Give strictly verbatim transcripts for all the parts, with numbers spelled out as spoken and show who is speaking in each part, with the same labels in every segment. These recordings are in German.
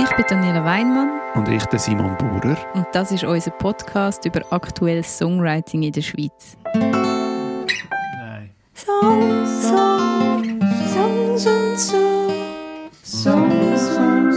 Speaker 1: Ich bin Daniela Weinmann.
Speaker 2: Und ich, der Simon Bauer.
Speaker 1: Und das ist unser Podcast über aktuelles Songwriting in der Schweiz.
Speaker 2: Nein.
Speaker 3: Songs, Songs, Songs und so. Songs und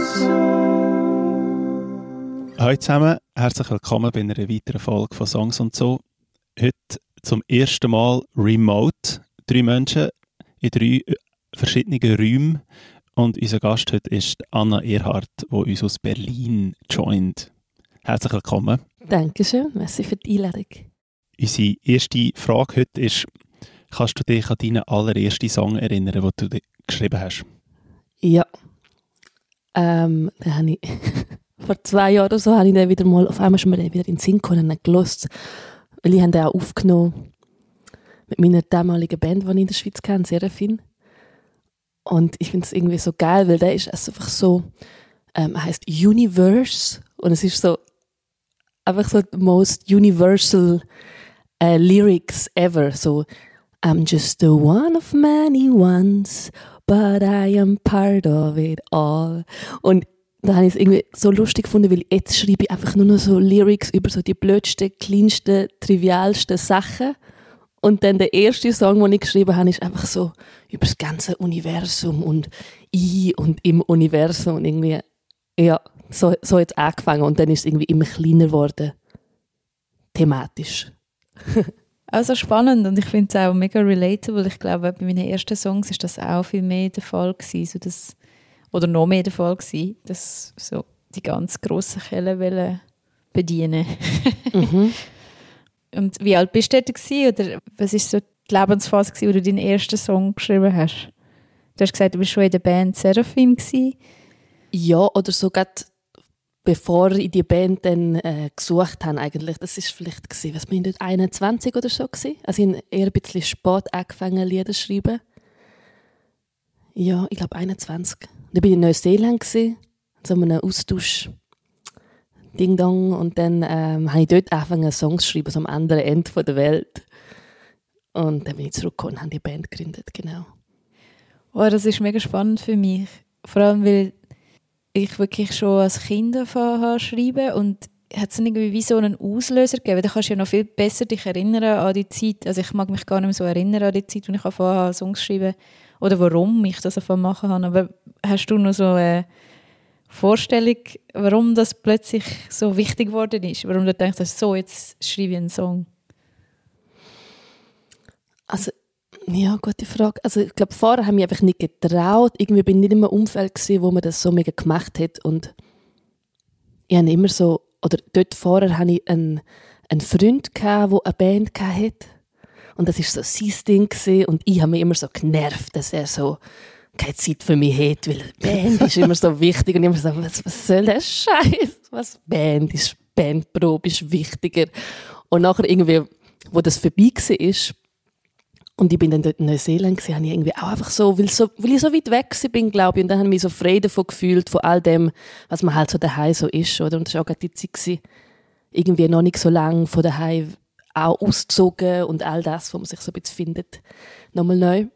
Speaker 3: so.
Speaker 2: Hallo zusammen, herzlich willkommen bei einer weiteren Folge von Songs und so. Heute zum ersten Mal remote. Drei Menschen in drei verschiedenen Räumen. Und unser Gast heute ist Anna Erhardt, die uns aus Berlin joint. Herzlich willkommen.
Speaker 3: Dankeschön, merci für die Einladung.
Speaker 2: Unsere erste Frage heute ist, kannst du dich an deinen allerersten Song erinnern, den du geschrieben hast?
Speaker 3: Ja. Ähm, den habe ich vor zwei Jahren oder so habe ich den wieder mal, auf einmal schon mal wieder in den Sinn gekommen und gehört, weil ich den auch aufgenommen mit meiner damaligen Band, die ich in der Schweiz kenne, Seraphine. Und ich finde es irgendwie so geil, weil der ist also einfach so, ähm, heißt Universe und es ist so einfach so the most universal uh, lyrics ever. So, I'm just the one of many ones, but I am part of it all. Und da habe ich es irgendwie so lustig gefunden, weil jetzt schreibe ich einfach nur noch so Lyrics über so die blödsten, kleinsten, trivialsten Sachen. Und dann der erste Song, den ich geschrieben habe, ist einfach so über das ganze Universum und ich und im Universum. Und irgendwie, ja, so, so hat es angefangen. Und dann ist es irgendwie immer kleiner geworden. Thematisch.
Speaker 1: Also spannend und ich finde es auch mega relatable. Ich glaube, bei meinen ersten Songs ist das auch viel mehr der Fall gewesen, so dass, oder noch mehr der Fall gewesen, dass so die ganz grossen Kellen bedienen.
Speaker 3: Mhm.
Speaker 1: Und wie alt bist du dort gewesen, oder was war so die Lebensphase gewesen, wo du deinen ersten Song geschrieben hast? Du hast gesagt, du warst schon in der Band Seraphine gewesen.
Speaker 3: Ja, oder so gerade bevor ich die Band dann äh, gesucht habe eigentlich. Das war vielleicht, gewesen, was bin ich dort, einundzwanzig oder so gewesen. Also ich habe eher ein bisschen spät angefangen, Lieder zu schreiben. Ja, ich glaube einundzwanzig. Dann war ich in Neuseeland gewesen, so einem Austausch. Ding Dong. Und dann ähm, habe ich dort angefangen, Songs zu schreiben, so am anderen Ende der Welt. Und dann bin ich zurückgekommen und habe die Band gegründet, genau.
Speaker 1: Oh, das ist mega spannend für mich. Vor allem, weil ich wirklich schon als Kind angefangen habe zu schreiben und hat es irgendwie wie so einen Auslöser gegeben. Da kannst du ja noch viel besser dich erinnern an die Zeit. Also ich mag mich gar nicht mehr so erinnern an die Zeit, wo ich angefangen habe, Songs zu schreiben oder warum ich das angefangen machen habe. Aber hast du noch so eine Vorstellung, warum das plötzlich so wichtig geworden ist? Warum du denkst, so, jetzt schreibe ich einen Song?
Speaker 3: Also, ja, gute Frage. Also ich glaube, vorher habe ich mich einfach nicht getraut. Irgendwie bin ich nicht in einem Umfeld gewesen, wo man das so mega gemacht hat. Und ich habe immer so, oder dort vorher hatte ich einen, einen Freund gehabt, der eine Band hatte. Und das war so sein Ding gewesen. Und ich habe mich immer so genervt, dass er so keine Zeit für mich hat, weil Band ist immer so wichtig. Und ich immer so, was, was soll der Scheiß? Was Band ist, Bandprobe ist wichtiger. Und nachher irgendwie, wo das vorbei war, und ich bin dann dort in Neuseeland gewesen, habe ich irgendwie auch einfach so, weil, so, weil ich so weit weg bin, glaube ich, und dann habe ich mich so frei davon gefühlt, von all dem, was man halt so daheim so ist, oder? Und das war auch gerade die Zeit gewesen, irgendwie noch nicht so lange von daheim auch ausgezogen und all das, wo man sich so ein bisschen findet, nochmal neu.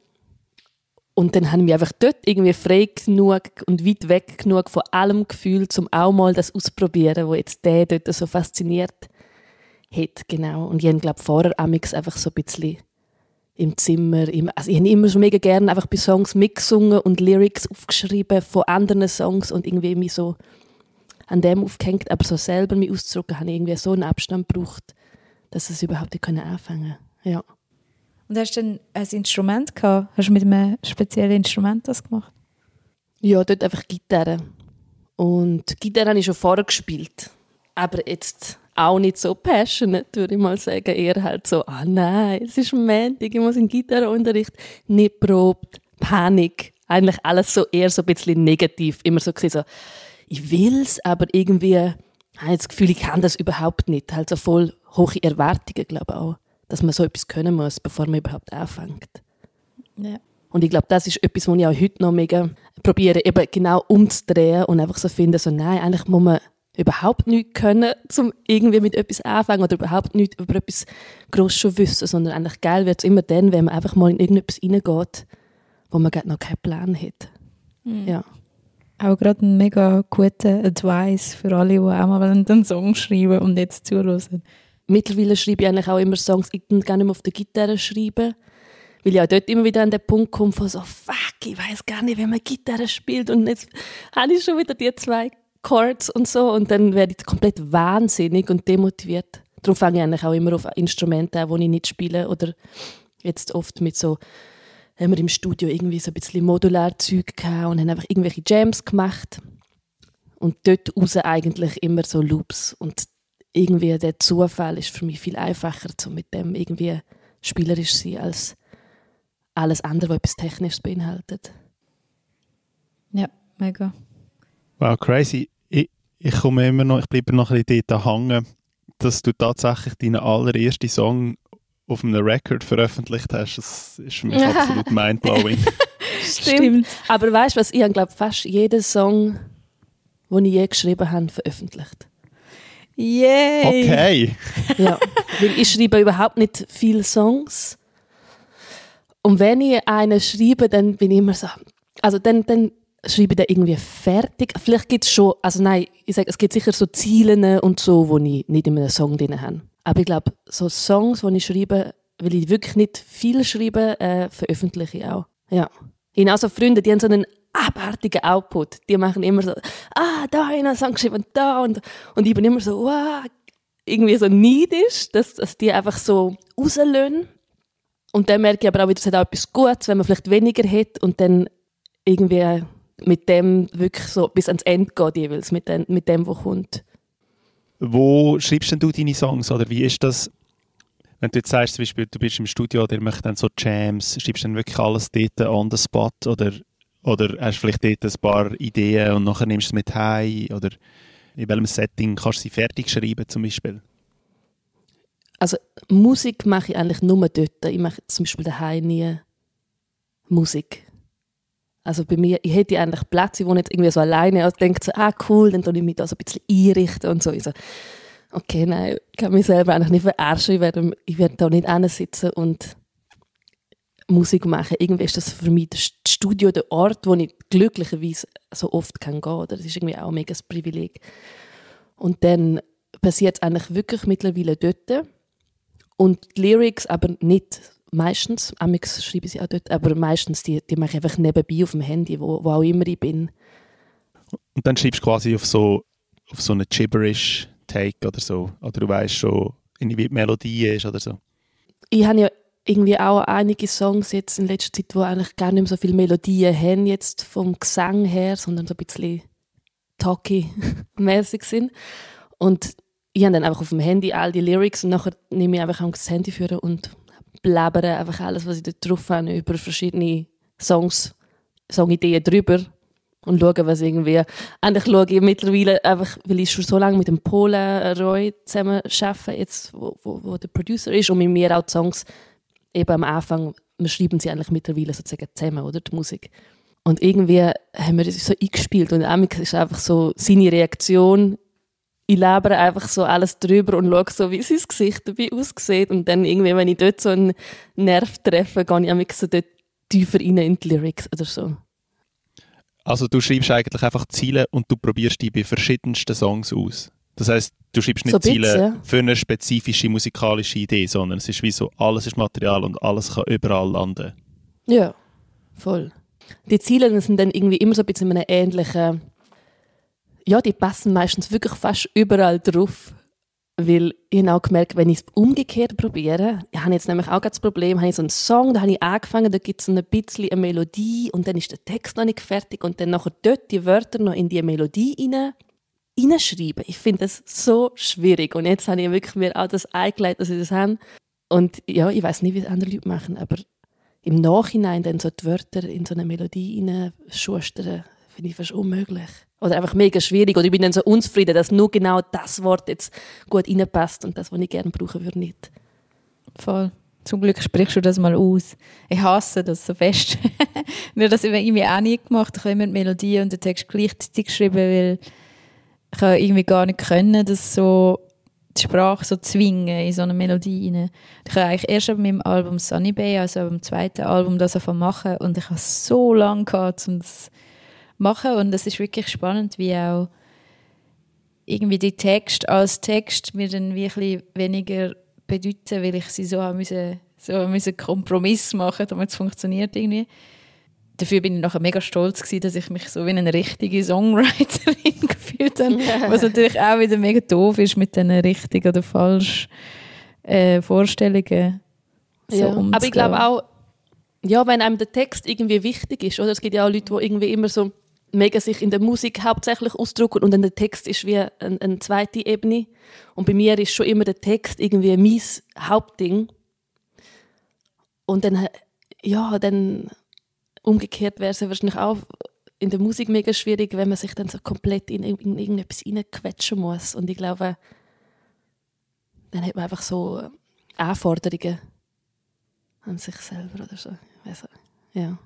Speaker 3: Und dann habe ich mich einfach dort irgendwie frei genug und weit weg genug von allem gefühlt, um auch mal das auszuprobieren, was jetzt der dort so fasziniert hat, genau. Und ich habe, glaube ich, vorher amigs einfach so ein bisschen im Zimmer, im, also ich habe immer schon mega gerne einfach bei Songs mitgesungen und Lyrics aufgeschrieben von anderen Songs und irgendwie mich so an dem aufgehängt, aber so selber mich auszudrücken, habe ich irgendwie so einen Abstand gebraucht, dass es überhaupt nicht anfangen konnte. Ja.
Speaker 1: Und hast du denn ein Instrument gehabt? Hast du mit einem speziellen Instrument das gemacht?
Speaker 3: Ja, dort einfach Gitarre. Und Gitarre habe ich schon vorher gespielt. Aber jetzt auch nicht so passionate, würde ich mal sagen. Eher halt so, ah nein, es ist Montag, ich muss in Gitarrenunterricht, nicht probt, Panik. Eigentlich alles so eher so ein bisschen negativ. Immer so gesehen, so, ich will es, aber irgendwie habe ich das Gefühl, ich kann das überhaupt nicht. Halt so voll hohe Erwartungen, glaube ich auch. Dass man so etwas können muss, bevor man überhaupt anfängt.
Speaker 1: Ja.
Speaker 3: Und ich glaube, das ist etwas, was ich auch heute noch mega probiere, eben genau umzudrehen und einfach so finden, so nein, eigentlich muss man überhaupt nichts können, um irgendwie mit etwas anfangen oder überhaupt nichts über etwas gross schon wissen, sondern eigentlich geil wird es immer dann, wenn man einfach mal in irgendetwas reingeht, wo man gerade noch keinen Plan hat.
Speaker 1: Mhm.
Speaker 3: Ja.
Speaker 1: Auch gerade ein mega guter Advice für alle, die auch mal einen Song schreiben und jetzt zuhören.
Speaker 3: Mittlerweile schreibe ich eigentlich auch immer Songs, ich kann gar nicht mehr auf der Gitarre schreiben, weil ich auch dort immer wieder an den Punkt komme von so, fuck, ich weiss gar nicht, wie man Gitarre spielt und jetzt habe ich schon wieder die zwei Chords und so und dann werde ich komplett wahnsinnig und demotiviert. Darum fange ich eigentlich auch immer auf Instrumente an, die ich nicht spiele oder jetzt oft mit so, haben wir im Studio irgendwie so ein bisschen Modular-Zeug gehabt und haben einfach irgendwelche Jams gemacht und dort raus eigentlich immer so Loops und irgendwie der Zufall ist für mich viel einfacher, so mit dem irgendwie spielerisch zu sein, als alles andere, was etwas Technisches beinhaltet.
Speaker 1: Ja, mega.
Speaker 2: Wow, crazy. Ich, ich komme immer noch, ich bleibe noch ein bisschen dort hängen, dass du tatsächlich deinen allerersten Song auf einem Record veröffentlicht hast. Das ist für mich absolut mindblowing.
Speaker 3: Stimmt. Aber weißt du was, ich habe glaube fast jeden Song, den ich je geschrieben habe, veröffentlicht.
Speaker 1: Yay!
Speaker 2: Okay.
Speaker 3: Ja, weil ich schreibe überhaupt nicht viele Songs. Und wenn ich einen schreibe, dann bin ich immer so, also dann, dann schreibe ich den irgendwie fertig. Vielleicht gibt es schon, also nein, ich sage, es gibt sicher so Ziele und so, die ich nicht in einem Song drin habe. Aber ich glaube, so Songs, die ich schreibe, weil ich wirklich nicht viel schreibe, äh, veröffentliche ich auch. Ja. Ich habe auch so Freunde, die haben so einen abartigen Output. Die machen immer so, ah, da habe ich einen Song geschrieben und da. Und, und ich bin immer so, wow, irgendwie so neidisch, dass, dass die einfach so rauslösen. Und dann merke ich aber auch wieder, es hat auch etwas Gutes, wenn man vielleicht weniger hat und dann irgendwie mit dem wirklich so bis ans Ende geht jeweils, mit dem, mit dem, was kommt.
Speaker 2: Wo schreibst denn du deine Songs? Oder wie ist das, wenn du jetzt sagst, zum Beispiel, du bist im Studio oder machst dann so Jams, schreibst du dann wirklich alles dort on the spot? Oder, oder hast du vielleicht dort ein paar Ideen und nachher nimmst du es mit heim? Oder in welchem Setting kannst du sie fertig schreiben zum Beispiel?
Speaker 3: Also Musik mache ich eigentlich nur dort. Ich mache zum Beispiel daheim nie Musik. Also bei mir, ich hätte eigentlich Plätze, wo ich jetzt irgendwie so alleine also denke, so, ah cool, dann tue ich mich da so ein bisschen einrichten und so. Ich so, okay, nein, ich kann mich selber eigentlich nicht verarschen. Ich werde, ich werde da nicht hinsitzen und Musik machen. Irgendwie ist das für mich das Studio der Ort, wo ich glücklicherweise so oft kann gehen. Das ist irgendwie auch ein mega Privileg. Und dann passiert es eigentlich wirklich mittlerweile dort. Und die Lyrics aber nicht meistens, amix schreibe ich sie auch dort, aber meistens die, die mache ich einfach nebenbei auf dem Handy, wo, wo auch immer ich bin.
Speaker 2: Und dann schreibst du quasi auf so, auf so einen Gibberish-Take oder so, oder du weißt schon, wie die Melodie ist oder so. Ich
Speaker 3: habe ja irgendwie auch einige Songs jetzt in letzter Zeit, die eigentlich gar nicht mehr so viele Melodien haben, jetzt vom Gesang her, sondern so ein bisschen talky-mäßig sind. Und ich habe dann einfach auf dem Handy all die Lyrics und nachher nehme ich einfach das Handy führen und blabbere einfach alles, was ich da drauf habe, über verschiedene Songs, Songideen drüber und schaue, was irgendwie... Eigentlich schaue ich mittlerweile einfach, weil ich schon so lange mit dem Polen Roy zusammen arbeite, jetzt, wo, wo, wo der Producer ist und mit mir auch die Songs eben am Anfang, wir schreiben sie eigentlich mittlerweile sozusagen zusammen, oder, die Musik. Und irgendwie haben wir das so eingespielt und Amik ist einfach so seine Reaktion. Ich labere einfach so alles drüber und schaue so, wie sein Gesicht dabei aussieht. Und dann irgendwie, wenn ich dort so einen Nerv treffe, gehe ich amix so dort tiefer rein in die Lyrics oder so.
Speaker 2: Also du schreibst eigentlich einfach Ziele und du probierst die bei verschiedensten Songs aus. Das heisst, du schreibst nicht so Ziele bisschen, für eine spezifische musikalische Idee, sondern es ist wie so, alles ist Material und alles kann überall landen.
Speaker 3: Ja, voll. Die Ziele sind dann irgendwie immer so ein bisschen in einem ähnlichen... Ja, die passen meistens wirklich fast überall drauf. Weil ich habe auch gemerkt, wenn ich es umgekehrt probiere, ich habe jetzt nämlich auch das Problem, habe ich so einen Song, da habe ich angefangen, da gibt es so ein bisschen eine Melodie und dann ist der Text noch nicht fertig und dann nachher dort die Wörter noch in die Melodie rein, reinschreiben. Ich finde das so schwierig und jetzt habe ich wirklich mir auch das eingeleitet, dass ich das habe. Und ja, ich weiß nicht, wie es andere Leute machen, aber im Nachhinein dann so die Wörter in so eine Melodie reinschustern, finde ich fast unmöglich. Oder einfach mega schwierig. Oder ich bin dann so unzufrieden, dass nur genau das Wort jetzt gut reinpasst und das, was ich gerne brauchen würde, nicht.
Speaker 1: Voll. Zum Glück sprichst du das mal aus. Ich hasse das so fest. Nur das habe ich irgendwie auch nie gemacht. Ich habe immer die Melodie und den Text gleichzeitig geschrieben, weil ich irgendwie gar nicht können, das so die Sprache so zwingen in so eine Melodie rein. Ich habe eigentlich erst mit meinem Album Sunny Bay, also beim zweiten Album, das anfangen machen und ich habe so lange gehabt, um das machen. Und es ist wirklich spannend, wie auch irgendwie die Text als Text mir dann wirklich weniger bedeuten, weil ich sie so haben müssen, so haben müssen Kompromiss machen, damit es funktioniert irgendwie. Dafür bin ich nachher mega stolz gewesen, dass ich mich so wie eine richtige Songwriterin gefühlt habe, was natürlich auch wieder mega doof ist mit diesen richtig oder falsch äh, Vorstellungen. So
Speaker 3: ja. Aber ich glaube auch, ja, wenn einem der Text irgendwie wichtig ist, oder? Es gibt ja auch Leute, die irgendwie immer so mega sich in der Musik hauptsächlich ausdrücken und dann der Text ist wie eine, eine zweite Ebene. Und bei mir ist schon immer der Text irgendwie mein Hauptding. Und dann, ja, dann umgekehrt wäre es ja wahrscheinlich auch in der Musik mega schwierig, wenn man sich dann so komplett in, in irgendetwas reinquetschen muss. Und ich glaube, dann hat man einfach so Anforderungen an sich selber oder so. Also, ja.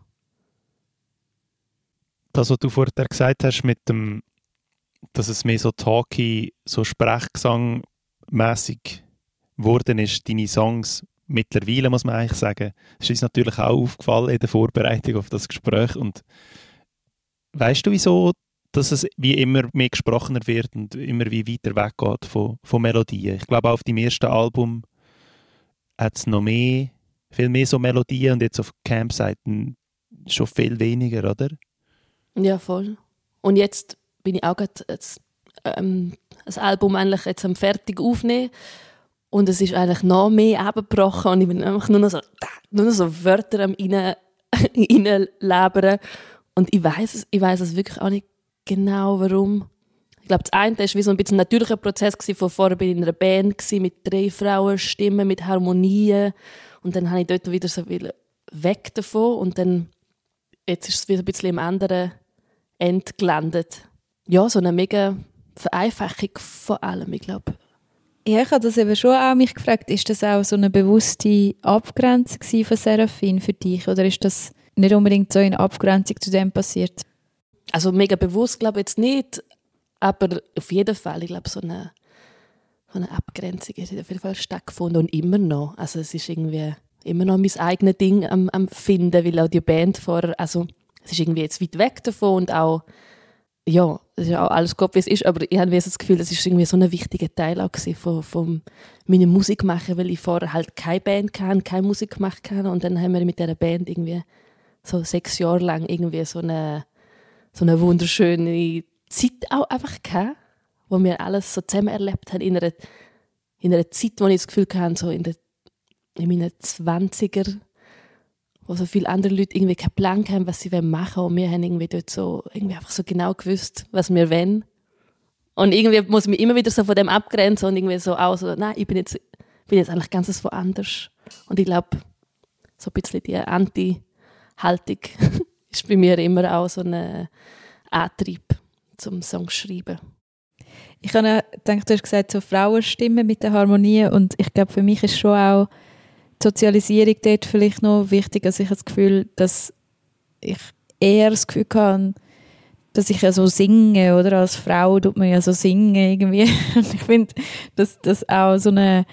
Speaker 2: Das, was du vorher gesagt hast, mit dem, dass es mehr so talky, so Sprechgesang-mässig geworden ist, deine Songs mittlerweile, muss man eigentlich sagen, ist uns natürlich auch aufgefallen in der Vorbereitung auf das Gespräch. Und weißt du, wieso, dass es wie immer mehr gesprochener wird und immer wie weiter weggeht von, von Melodien? Ich glaube, auch auf dem ersten Album hat es noch mehr, viel mehr so Melodien und jetzt auf Campseiten schon viel weniger, oder?
Speaker 3: Ja, voll. Und jetzt bin ich auch gerade das, ähm, das Album eigentlich jetzt am fertig aufnehmen und es ist eigentlich noch mehr abgebrochen und ich bin einfach nur noch so, nur noch so Wörter am rein, reinlabern und ich weiss es, ich weiss es wirklich auch nicht genau, warum. Ich glaube, das eine war wie so ein bisschen ein natürlicher Prozess gewesen, von vorher bin ich in einer Band gewesen, mit drei Frauenstimmen, mit Harmonien und dann habe ich dort wieder so weg davon und dann jetzt ist es wieder ein bisschen im anderen Ende gelandet. Ja, so eine mega Vereinfachung von allem, ich glaube.
Speaker 1: Ja, ich habe das eben schon auch mich gefragt, ist das auch so eine bewusste Abgrenzung von Seraphine für dich oder ist das nicht unbedingt so in Abgrenzung zu dem passiert?
Speaker 3: Also mega bewusst glaube ich jetzt nicht, aber auf jeden Fall, ich glaube, so eine, so eine Abgrenzung hat auf jeden Fall stattgefunden und immer noch. Also es ist irgendwie immer noch mein eigenes Ding am, am Finden, weil auch die Band vorher, also es ist irgendwie jetzt weit weg davon und auch, ja, es ist ja auch alles gut, wie es ist, aber ich habe das Gefühl, es ist irgendwie so ein wichtiger Teil auch von, von meiner Musik machen, weil ich vorher halt keine Band hatte, keine Musik gemacht habe und dann haben wir mit dieser Band irgendwie so sechs Jahre lang irgendwie so eine, so eine wunderschöne Zeit auch einfach gehabt, wo wir alles so zusammen erlebt haben in einer, in einer Zeit, wo ich das Gefühl hatte, so in der in meinen Zwanziger, wo so viele andere Leute irgendwie keinen Plan haben, was sie machen wollen. Und wir haben irgendwie dort so, irgendwie einfach so genau gewusst, was wir wollen. Und irgendwie muss ich mich immer wieder so von dem abgrenzen und irgendwie so auch so, nein, ich bin jetzt, bin jetzt eigentlich ganz woanders. Und ich glaube, so ein bisschen die Anti-Haltung ist bei mir immer auch so ein Antrieb zum Songs schreiben.
Speaker 1: Ich habe gedacht, du hast gesagt, so Frauenstimmen mit der Harmonie und ich glaube, für mich ist schon auch die Sozialisierung dort vielleicht noch wichtig. Also ich habe das Gefühl, dass ich eher das Gefühl habe, dass ich ja so singe, oder? Als Frau tut man ja so singen irgendwie. Und ich finde, dass das auch so eine,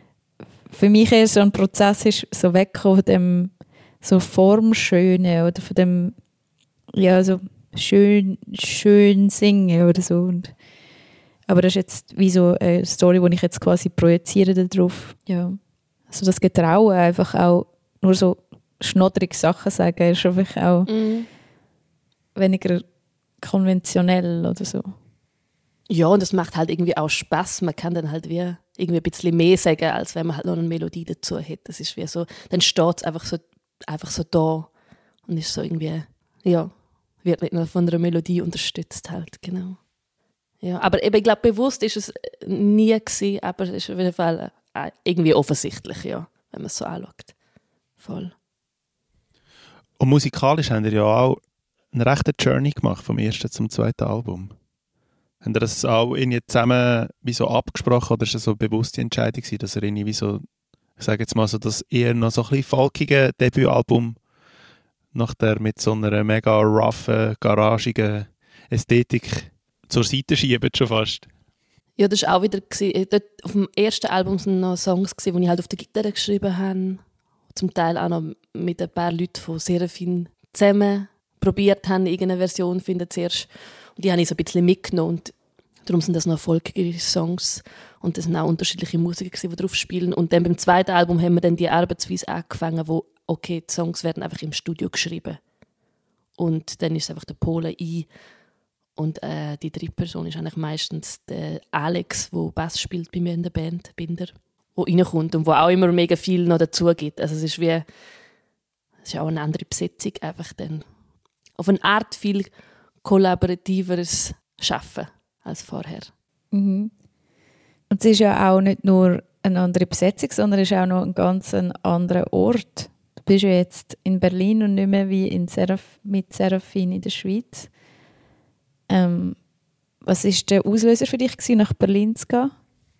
Speaker 1: für mich eher so ein Prozess ist, so wegkommen von dem so Formschöne oder von dem, ja, so schön, schön singen oder so. Und, aber das ist jetzt wie so eine Story, die ich jetzt quasi projiziere darauf. Ja. Also das Getrauen, einfach auch nur so schnodderige Sachen sagen, ist einfach auch mm. weniger konventionell oder so.
Speaker 3: Ja, und das macht halt irgendwie auch Spaß. Man kann dann halt wie irgendwie ein bisschen mehr sagen, als wenn man halt noch eine Melodie dazu hat. Das ist wie so, dann steht es einfach so, einfach so da und ist so irgendwie, ja, wird nicht nur von einer Melodie unterstützt halt, genau. Ja, aber eben, ich glaube, bewusst ist es nie gewesen, aber es ist auf jeden Fall irgendwie offensichtlich, ja, wenn man es so anschaut. Voll.
Speaker 2: Und musikalisch haben wir ja auch eine rechte Journey gemacht, vom ersten zum zweiten Album. Haben ihr das auch irgendwie zusammen wie so abgesprochen oder ist das so eine bewusste Entscheidung gewesen, dass ihr irgendwie wie so, ich sage jetzt mal so, das eher noch so ein bisschen folkige Debütalbum nach der mit so einer mega roughen, garagigen Ästhetik zur Seite schieben schon fast?
Speaker 3: Ja, das war auch wieder, dort auf dem ersten Album waren noch Songs, die ich halt auf der Gitarre geschrieben habe. Zum Teil auch noch mit ein paar Leuten von Seraphine zusammen probiert haben, irgendeine Version zu finden zuerst. Und die habe ich so ein bisschen mitgenommen. Und darum sind das noch erfolgreiche Songs. Und das sind auch unterschiedliche Musiker, die drauf spielen. Und dann beim zweiten Album haben wir dann die Arbeitsweise angefangen, wo, okay, die Songs werden einfach im Studio geschrieben. Und dann ist es einfach der Pole ein. Und äh, die dritte Person ist eigentlich meistens der Alex, der Bass spielt bei mir in der Band, Binder, der reinkommt und wo auch immer mega viel noch dazu gibt. Also es ist wie, es ist auch eine andere Besetzung, einfach dann auf eine Art viel kollaborativeres Schaffen als vorher.
Speaker 1: Mhm. Und es ist ja auch nicht nur eine andere Besetzung, sondern es ist auch noch ein ganz anderer Ort. Du bist ja jetzt in Berlin und nicht mehr wie in Seraph- mit Seraphine in der Schweiz. Ähm, was war der Auslöser für dich, nach Berlin zu gehen?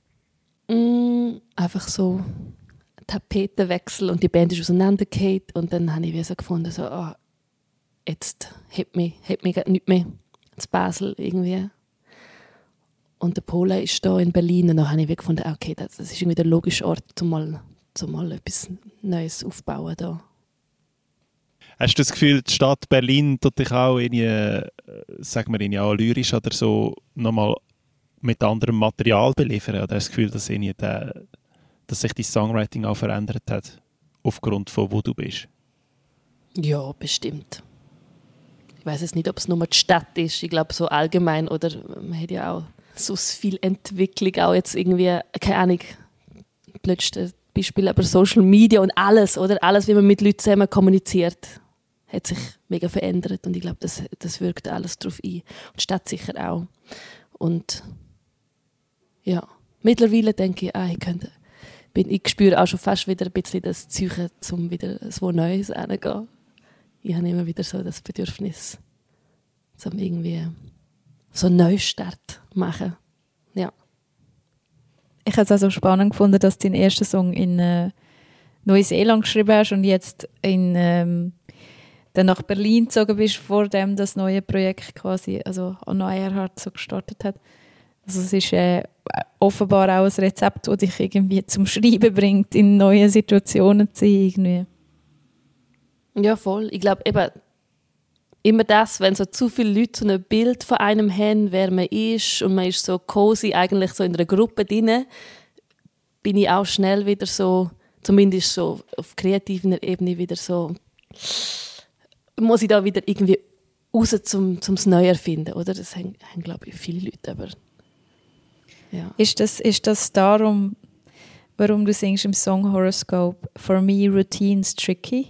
Speaker 3: Mm, einfach so Tapetenwechsel und die Band ist auseinandergefallen und dann habe ich wie so gefunden, so, oh, jetzt hat mich, hat mich nicht mehr in Basel irgendwie. Und der Pole ist da in Berlin und dann habe ich wie gefunden, okay, das, das ist irgendwie der logische Ort, um mal, um mal etwas Neues aufzubauen da.
Speaker 2: Hast du das Gefühl, die Stadt Berlin tut dich auch irgendwie, äh, sagen wir irgendwie auch lyrisch oder so nochmal mit anderem Material beliefern? Oder hast du das Gefühl, dass, irgendwie der, dass sich dein Songwriting auch verändert hat, aufgrund von wo du bist?
Speaker 3: Ja, bestimmt. Ich weiß jetzt nicht, ob es nur die Stadt ist. Ich glaube, so allgemein, oder man hat ja auch so viel Entwicklung, auch jetzt irgendwie, keine Ahnung, letztes Beispiel, aber Social Media und alles, oder? Alles, wie man mit Leuten zusammen kommuniziert, hat sich mega verändert und ich glaube, das, das wirkt alles darauf ein. Und die Stadt sicher auch. Und ja, mittlerweile denke ich, ah, ich, könnte, bin, ich spüre auch schon fast wieder ein bisschen das Zeichen, um wieder so Neues hinzugehen. Ich habe immer wieder so das Bedürfnis, um irgendwie so einen Neustart zu machen. Ja.
Speaker 1: Ich habe es auch so spannend gefunden, dass du deinen ersten Song in äh, Neuseeland geschrieben hast und jetzt in, ähm, dann nach Berlin gezogen bist, vor dem das neue Projekt quasi, also an Neuerhardt so gestartet hat. Also es ist äh, offenbar auch ein Rezept, das dich irgendwie zum Schreiben bringt, in neue Situationen zu sein, irgendwie.
Speaker 3: Ja, voll. Ich glaube eben, immer das, wenn so zu viele Leute so ein Bild von einem haben, wer man ist und man ist so cozy eigentlich so in einer Gruppe drin, bin ich auch schnell wieder so, zumindest so auf kreativer Ebene wieder so, muss ich da wieder irgendwie raus zum, zum Neu erfinden, oder? Das haben, haben glaube ich, viele Leute, aber ja.
Speaker 1: Ist das, ist das darum, warum du singst im Song Horoscope «For me routine's tricky»?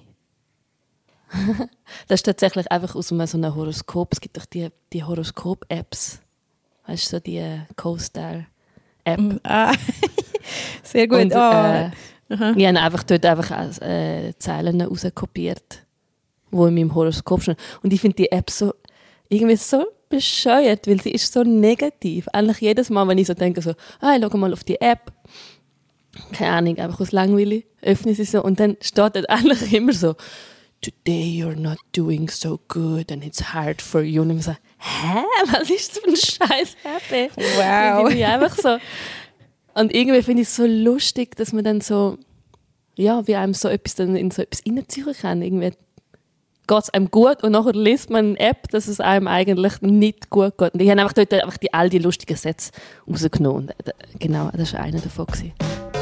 Speaker 3: Das ist tatsächlich einfach aus einem, so einem Horoskop. Es gibt doch die, die Horoskop-Apps. Weißt du, so die Co-Star-App.
Speaker 1: Mm, ah. Sehr gut.
Speaker 3: Und,
Speaker 1: oh.
Speaker 3: äh, ich habe einfach dort einfach äh, Zeilen rauskopiert, die in meinem Horoskop stehen. Und ich finde die App so irgendwie so bescheuert, weil sie ist so negativ. Eigentlich jedes Mal, wenn ich so denke, so, ah, ich schaue mal auf die App, keine Ahnung, einfach aus Langweile, öffne sie so und dann steht dort eigentlich immer so, Today you're not doing so good and it's hard for you. Und ich so, hä? Was ist das für ein scheiß Happy?
Speaker 1: Wow.
Speaker 3: Und, einfach so. Und irgendwie finde ich es so lustig, dass man dann so, ja, wie einem so etwas dann in so etwas reinziehen kann. Irgendwie geht es einem gut und nachher liest man eine App, dass es einem eigentlich nicht gut geht. Und ich habe einfach dort einfach die, all die lustigen Sätze rausgenommen. Und, genau, das war einer davon. Gewesen.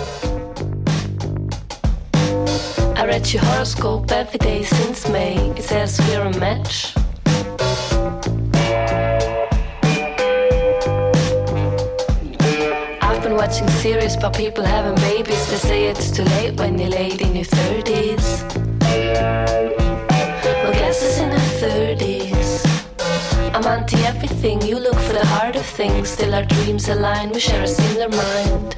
Speaker 4: I read your horoscope every day since May. It says we're a match. I've been watching series about people having babies. They say it's too late when you're late in your thirties. Well, guess it's in her thirties. I'm anti everything. You look for the heart of things. Still our dreams align. We share a similar mind.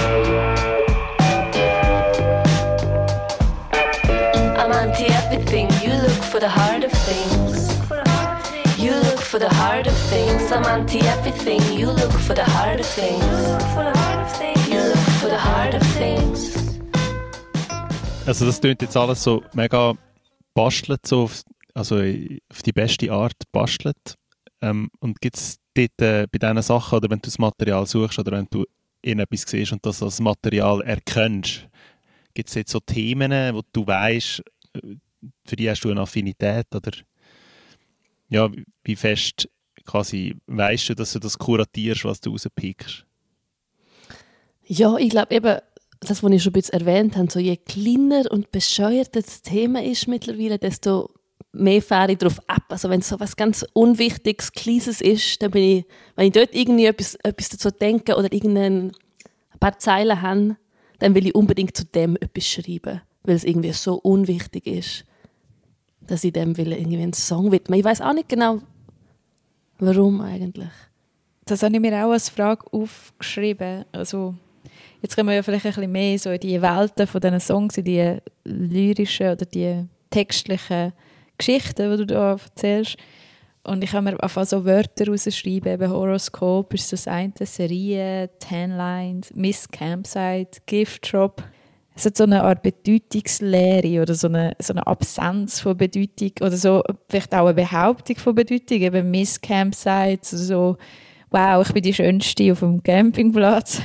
Speaker 4: I'm anti everything. You look for the heart of things. You look for the heart of things. I'm anti everything. You look for the heart of things. You look for the heart of things.
Speaker 2: Also das klingt jetzt alles so mega bastelt, so auf, also auf die beste Art bastelt. Ähm, und gibt es dort äh, bei diesen Sachen, oder wenn du das Material suchst oder wenn du irgendetwas siehst und das als Material erkennst, gibt es jetzt so Themen, wo du weißt, für die hast du eine Affinität, oder ja, wie fest quasi weisst du, dass du das kuratierst, was du rauspickst?
Speaker 3: Ja, ich glaube eben, das, was ich schon ein bisschen erwähnt habe, so je kleiner und bescheuerter das Thema ist mittlerweile, desto mehr fahre ich darauf ab. Also wenn es so etwas ganz Unwichtiges, Kleines ist, dann bin ich, wenn ich dort irgendwie etwas, etwas dazu denke oder irgendein ein paar Zeilen habe, dann will ich unbedingt zu dem etwas schreiben, weil es irgendwie so unwichtig ist, dass ich dem will irgendwie einen Song widmen. Ich weiß auch nicht genau, warum eigentlich.
Speaker 1: Das habe ich mir auch als Frage aufgeschrieben. Also, jetzt kommen wir ja vielleicht ein bisschen mehr so in die Welten von diesen Songs, in die lyrischen oder die textlichen Geschichten, die du da erzählst. Und ich habe mir einfach so Wörter rausgeschrieben, eben Horoskop ist das eine, Serie, Ten Lines, Miss Campsite, Gift Drop. Es hat so eine Art Bedeutungslehre oder so eine, so eine Absenz von Bedeutung oder so, vielleicht auch eine Behauptung von Bedeutung, eben Miss Campsite, so wow, ich bin die Schönste auf dem Campingplatz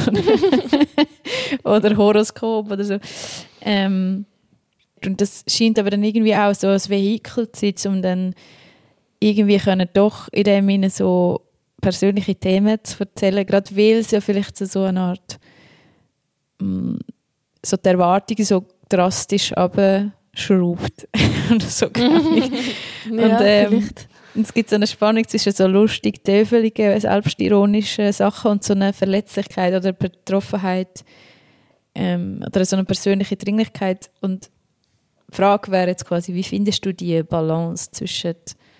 Speaker 1: oder Horoskop oder so. Ähm, und das scheint aber dann irgendwie auch so ein Vehikel zu sein, um dann irgendwie können doch in dem Sinne so persönliche Themen zu erzählen, gerade weil es ja vielleicht so, so eine Art mh, so die Erwartungen so drastisch abschraubt. Oder so gar nicht.
Speaker 3: Ja,
Speaker 1: und, ähm,
Speaker 3: vielleicht.
Speaker 1: Und es gibt so eine Spannung zwischen so lustig, töfeligen, selbstironischen Sachen und so einer Verletzlichkeit oder Betroffenheit ähm, oder so eine persönliche Dringlichkeit. Und die Frage wäre jetzt quasi, wie findest du die Balance zwischen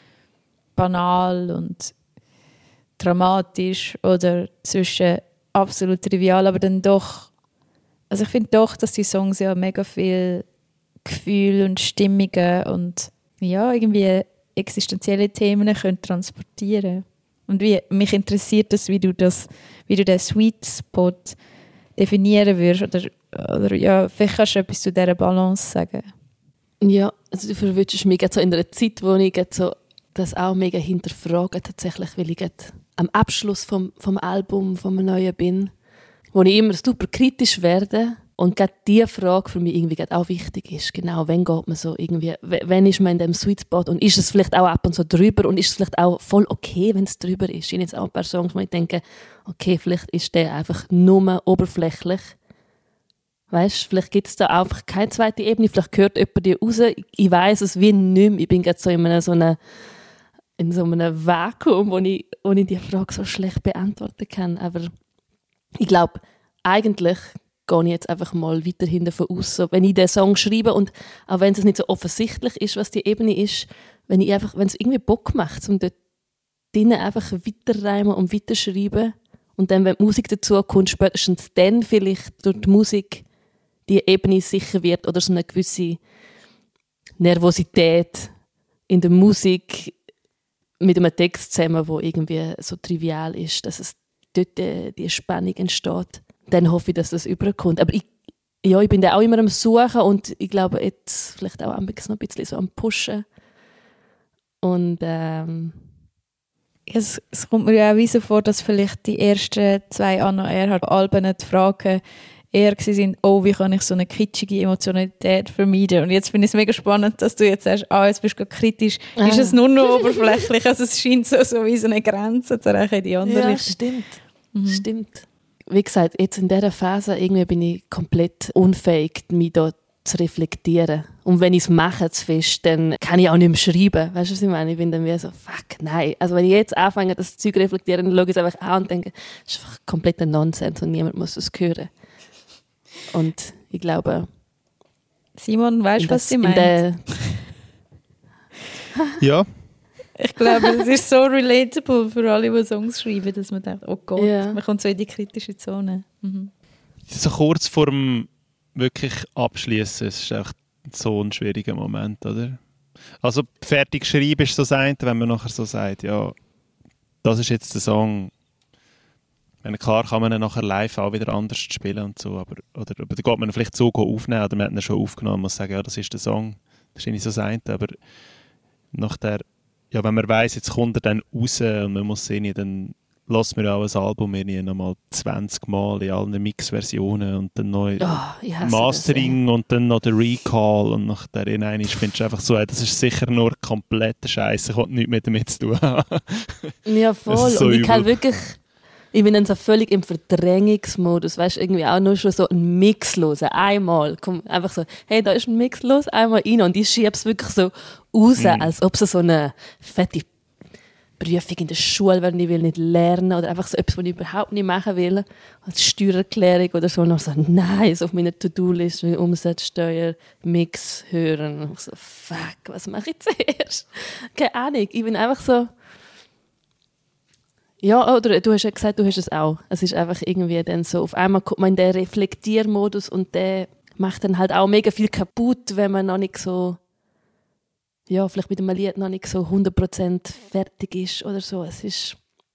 Speaker 1: banal und dramatisch oder zwischen absolut trivial, aber dann doch, also ich finde doch, dass die Songs ja mega viel Gefühl und Stimmungen und ja, irgendwie existenzielle Themen können transportieren. Und wie, mich interessiert das, wie du das, wie du den Sweet Spot definieren würdest. Oder, oder ja, vielleicht kannst du etwas zu dieser Balance sagen.
Speaker 3: Ja, also du verwünschst mich gerade so in einer Zeit, wo ich so das auch mega hinterfrage, tatsächlich, weil ich gerade am Abschluss vom, vom Album, vom Neuen bin, wo ich immer super kritisch werde und gerade diese Frage für mich irgendwie auch wichtig ist. Genau, wann geht man so irgendwie, wann ist man in dem Sweet Spot und ist es vielleicht auch ab und zu drüber und ist es vielleicht auch voll okay, wenn es drüber ist. Ich habe jetzt auch ein paar Songs, wo ich denke, okay, vielleicht ist der einfach nur oberflächlich. Weißt, vielleicht gibt es da einfach keine zweite Ebene, vielleicht hört jemand dir raus, ich weiss es wie nicht mehr. Ich bin gerade so in einem, so einem, in so einem Vakuum, wo ich, wo ich die Frage so schlecht beantworten kann. Aber ich glaube, eigentlich gehe ich jetzt einfach mal weiterhin davon aus, so, wenn ich den Song schreibe und auch wenn es nicht so offensichtlich ist, was die Ebene ist, wenn ich einfach, wenn es irgendwie Bock macht, um dort drinnen einfach weiterreimen und weiterschreiben und dann, wenn die Musik dazu kommt, spätestens dann vielleicht durch die Musik die Ebene sicher wird oder so eine gewisse Nervosität in der Musik mit einem Text zusammen, wo irgendwie so trivial ist, dass es dort die, die Spannung entsteht. Dann hoffe ich, dass das überkommt. Aber ich, ja, ich bin da auch immer am Suchen und ich glaube jetzt vielleicht auch noch ein bisschen so am Pushen. Und ähm,
Speaker 1: Es, es kommt mir ja auch wie so vor, dass vielleicht die ersten zwei Anna Erhard-Alben die Frage eher waren, oh, wie kann ich so eine kitschige Emotionalität vermeiden? Und jetzt finde ich es mega spannend, dass du jetzt sagst, ah, jetzt bist du kritisch. Ah. Ist es nur noch oberflächlich? Also es scheint so, so wie so eine Grenze zu erreichen in die andere
Speaker 3: ja,
Speaker 1: Richtung.
Speaker 3: Stimmt. Mhm. Stimmt. Wie gesagt, jetzt in dieser Phase irgendwie bin ich komplett unfähig, mich da zu reflektieren. Und wenn ich es mache zu fest, dann kann ich auch nicht mehr schreiben. Weißt du, was ich meine? Ich bin dann wie so, fuck, nein. Also wenn ich jetzt anfange, das Zeug zu reflektieren, dann schaue ich es einfach an und denke, das ist einfach kompletter Nonsens und niemand muss das hören. Und ich glaube...
Speaker 1: Simon, weißt du, was sie meint?
Speaker 2: Ja.
Speaker 1: Ich glaube, es ist so relatable für alle, die Songs schreiben, dass man denkt, oh Gott, ja. Man kommt so in die kritische Zone. Mhm.
Speaker 2: So kurz vor dem wirklich Abschließen, es ist echt so ein schwieriger Moment, oder? Also fertig schreiben ist so das eine, wenn man nachher so sagt, ja, das ist jetzt der Song. Meine, klar kann man ihn nachher live auch wieder anders spielen und so, aber, oder, aber da geht man ihn vielleicht so aufnehmen, oder man hat ihn schon aufgenommen und muss sagen, ja, das ist der Song. Das ist nicht so das eine, aber nach der, ja, wenn man weiss, jetzt kommt er dann raus und man muss ihn dann lass mir auch ein Album irgendwie nochmal zwanzig Mal in allen Mix-Versionen und dann noch
Speaker 3: Oh,
Speaker 2: Mastering das, und dann noch der Recall und nach der einen findest du einfach so, ey, das ist sicher nur kompletter Scheiß, ich will nichts mehr damit zu tun haben.
Speaker 3: Ja, voll.
Speaker 2: So
Speaker 3: und ich
Speaker 2: übel.
Speaker 3: kann wirklich, ich bin dann so völlig im Verdrängungsmodus, weißt du, irgendwie auch nur schon so einen Mix hören, einmal, komm, einfach so, hey, da ist ein Mix los, einmal rein und ich schiebe es wirklich so raus, mm. als ob es so eine fette Prüfung in der Schule wäre, ich will nicht lernen oder einfach so etwas, was ich überhaupt nicht machen will, als Steuererklärung oder so, noch so nice auf meiner To-Do-List, wie Umsatzsteuer, Mix hören und ich so, fuck, was mache ich zuerst? Keine Ahnung, ich bin einfach so. Ja, oder du hast ja gesagt, du hast es auch. Es ist einfach irgendwie dann so, auf einmal kommt man in den Reflektiermodus und der macht dann halt auch mega viel kaputt, wenn man noch nicht so, ja, vielleicht mit einem Lied noch nicht so hundert Prozent fertig ist oder so. Es ist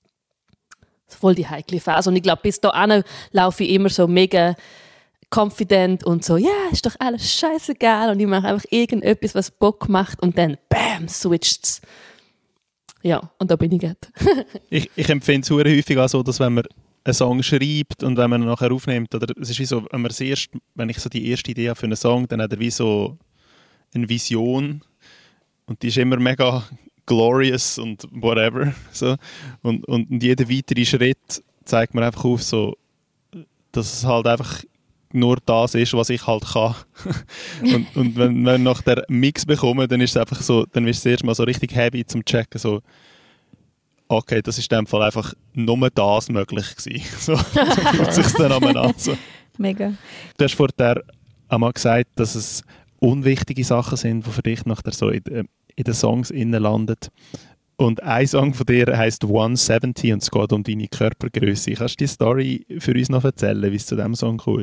Speaker 3: voll die heikle Phase. Und ich glaube, bis dahin laufe ich immer so mega confident und so, ja, yeah, ist doch alles scheißegal und ich mache einfach irgendetwas, was Bock macht und dann, bam, switcht's. Ja, und da bin ich jetzt.
Speaker 2: ich, ich empfinde es sehr häufig auch so, dass wenn man einen Song schreibt und wenn man ihn nachher aufnimmt, oder es ist wie so, wenn, man das erst, wenn ich so die erste Idee habe für einen Song, dann hat er wie so eine Vision und die ist immer mega glorious und whatever. So. Und, und, und jeder weitere Schritt zeigt mir einfach auf, so, dass es halt einfach nur das ist, was ich halt kann. und, und wenn wir nach der Mix bekommen, dann ist es einfach so, dann ist es erstmal so richtig heavy zum Checken, so, okay, das ist in dem Fall einfach nur das möglich gewesen. So, so fühlt sich dann an. So.
Speaker 1: Mega.
Speaker 2: Du hast vorher einmal gesagt, dass es unwichtige Sachen sind, die für dich nachher so in, in den Songs innen landen. Und ein Song von dir heisst hundertsiebzig und es geht um deine Körpergröße. Kannst du die Story für uns noch erzählen, wie es zu diesem Song kam?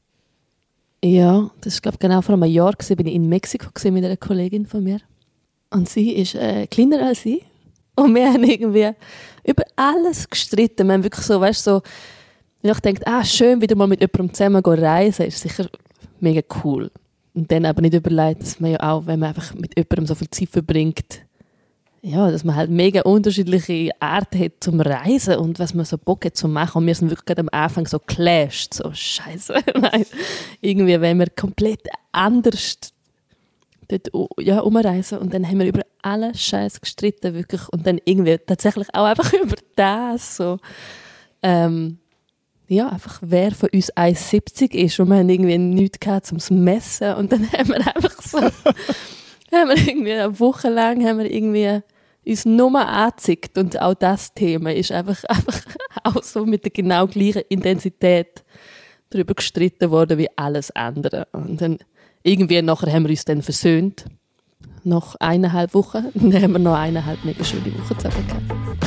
Speaker 3: Ja, das war glaube genau vor einem Jahr, gewesen, bin ich in Mexiko mit einer Kollegin von mir. Und sie ist äh, kleiner als ich. Und wir haben irgendwie über alles gestritten. Wir haben wirklich so, weißt du, so, ich dachte, ah, schön, wieder mal mit jemandem zusammen reisen, ist sicher mega cool. Und dann aber nicht überlegt, dass man ja auch, wenn man einfach mit jemandem so viel Zeit verbringt, ja, dass man halt mega unterschiedliche Arten hat zum Reisen und was man so Bock hat zu machen. Und wir sind wirklich gerade am Anfang so clashed, so scheiße. Nein, irgendwie, wenn wir komplett anders dort ja, umreisen und dann haben wir über alle Scheiß gestritten, wirklich. Und dann irgendwie tatsächlich auch einfach über das, so. Ähm, ja, einfach wer von uns eins Komma siebzig ist und wir haben irgendwie nichts gehabt zum Messen und dann haben wir einfach so haben wir irgendwie eine Woche lang haben wir irgendwie uns nur angezeigt und auch das Thema ist einfach, einfach auch so mit der genau gleichen Intensität darüber gestritten worden wie alles andere. Und dann irgendwie nachher haben wir uns dann versöhnt. Nach eineinhalb Wochen. Dann haben wir noch eineinhalb mega schöne Wochen zusammen gehabt.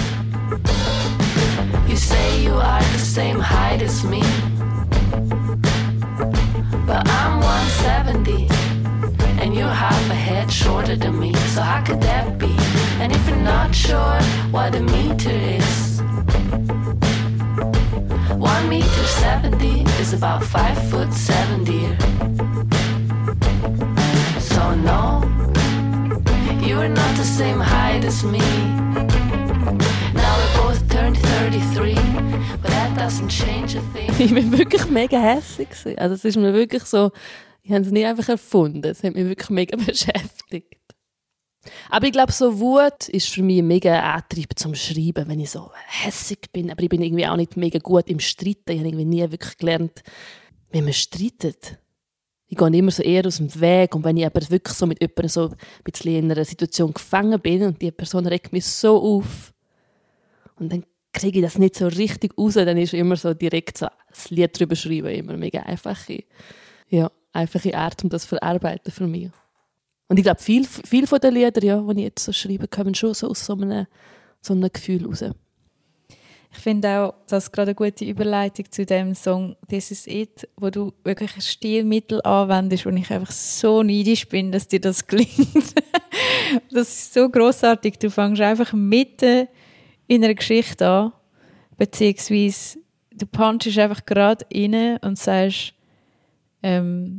Speaker 4: You say you are the same height as me, but I'm one seventy. And you're half a head shorter than me, so how could that be? And if you're not sure what a meter is, one meter seventy is about five foot seven, dear. So no, you are not the same height as me. Now we both turned thirty-three, but that doesn't change a thing.
Speaker 3: Ich war wirklich mega hässlich. Also es ist mir wirklich so, ich habe es nicht einfach erfunden, es hat mich wirklich mega beschäftigt. Aber ich glaube, so Wut ist für mich ein mega Antrieb zum Schreiben, wenn ich so hässig bin. Aber ich bin irgendwie auch nicht mega gut im Streiten. Ich habe irgendwie nie wirklich gelernt, wie man streitet. Ich gehe immer so eher aus dem Weg. Und wenn ich aber wirklich so mit jemandem so ein bisschen in einer Situation gefangen bin und die Person regt mich so auf und dann kriege ich das nicht so richtig raus, dann ist immer so direkt so das Lied drüber schreiben, immer mega einfache, ja, einfache Art, um das zu verarbeiten für mich. Und ich glaube, viel, viel von den Liedern, ja, die ich jetzt so schreibe, kommen schon so aus so einem, so einem Gefühl raus.
Speaker 1: Ich finde auch, das ist gerade eine gute Überleitung zu dem Song «This is it», wo du wirklich ein Stilmittel anwendest, wo ich einfach so neidisch bin, dass dir das gelingt. Das ist so grossartig. Du fängst einfach mitten in einer Geschichte an, beziehungsweise du punchst einfach gerade rein und sagst ähm,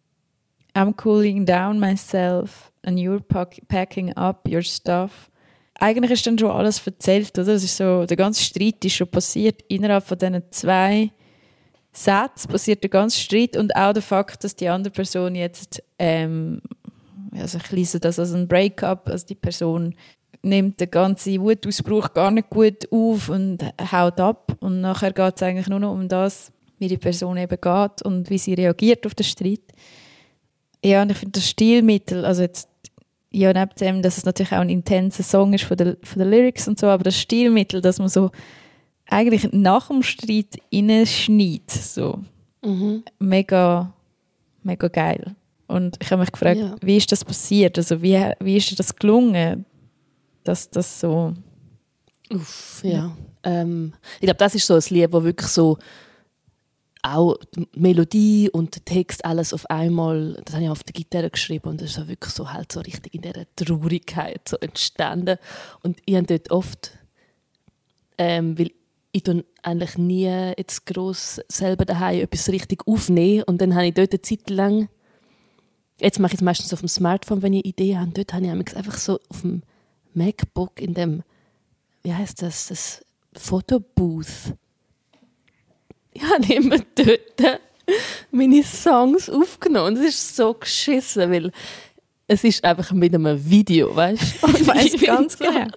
Speaker 1: «I'm cooling down myself and you're pack- packing up your stuff». eigentlich ist dann schon alles erzählt, oder? Das ist so, der ganze Streit ist schon passiert. Innerhalb von diesen zwei Sätzen passiert der ganze Streit und auch der Fakt, dass die andere Person jetzt, ähm, also ich lese das als ein Breakup, also die Person nimmt den ganzen Wutausbruch gar nicht gut auf und haut ab. Und nachher geht es eigentlich nur noch um das, wie die Person eben geht und wie sie reagiert auf den Streit. Ja, und ich finde das Stilmittel, also jetzt, ja, neben dem, dass es natürlich auch ein intenser Song ist von den, von den Lyrics und so, aber das Stilmittel, dass man so eigentlich nach dem Streit reinschneidet, so
Speaker 3: Mhm.
Speaker 1: mega, mega geil. Und ich habe mich gefragt,
Speaker 3: Ja.
Speaker 1: wie ist das passiert? Also wie, wie ist dir das gelungen, dass das so...
Speaker 3: Uff, ja. Ähm, ich glaube, das ist so ein Lied, wo wirklich so auch die Melodie und der Text alles auf einmal, das habe ich auf der Gitarre geschrieben und das ist so wirklich so halt so richtig in dieser Traurigkeit so entstanden. Und ich habe dort oft, ähm, weil ich tue eigentlich nie jetzt gross selber daheim etwas richtig aufnehmen und dann habe ich dort eine Zeit lang, jetzt mache ich es meistens auf dem Smartphone, wenn ich eine Idee habe, dort habe ich einfach so auf dem MacBook in dem, wie heißt das, das Fotobooth. Ich habe immer dort meine Songs aufgenommen. Das ist so geschissen, weil es ist einfach mit einem Video, weißt du?
Speaker 1: Ich weiss ganz
Speaker 3: so,
Speaker 1: genau.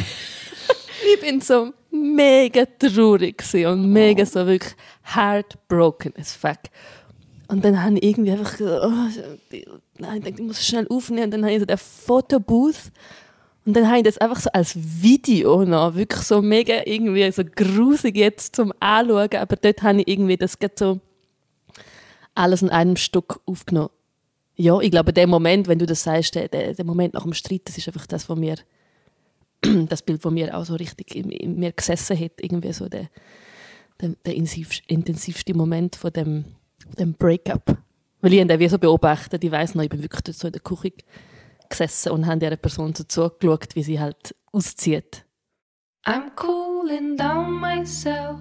Speaker 3: Ich bin so mega traurig gewesen und mega so wirklich heartbroken as fuck. Und dann habe ich irgendwie einfach gesagt, oh, nein, ich denke, ich muss schnell aufnehmen. Und dann habe ich so den Fotobooth. Und dann habe ich das einfach so als Video noch, wirklich so mega irgendwie so grusig jetzt zum Anschauen, aber dort habe ich irgendwie das gerade so alles in einem Stück aufgenommen. Ja, ich glaube, der Moment, wenn du das sagst, der, der, der Moment nach dem Streit, das ist einfach das, was mir, das Bild von mir auch so richtig in, in mir gesessen hat, irgendwie so der, der, der intensivste Moment von dem, dem Breakup. Weil ich ihn dann wie so beobachtet, ich weiss noch, ich bin wirklich dort so in der Küche gesessen und haben dieser Person so zugeschaut, wie sie halt auszieht.
Speaker 4: I'm cooling down myself,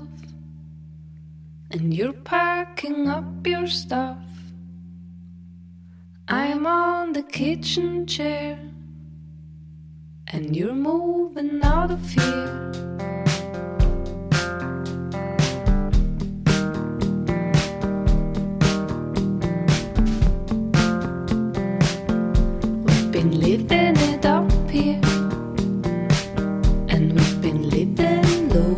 Speaker 4: and you're packing up your stuff. I'm on the kitchen chair, and you're moving out of here. We've been living it up here, and we've been living low.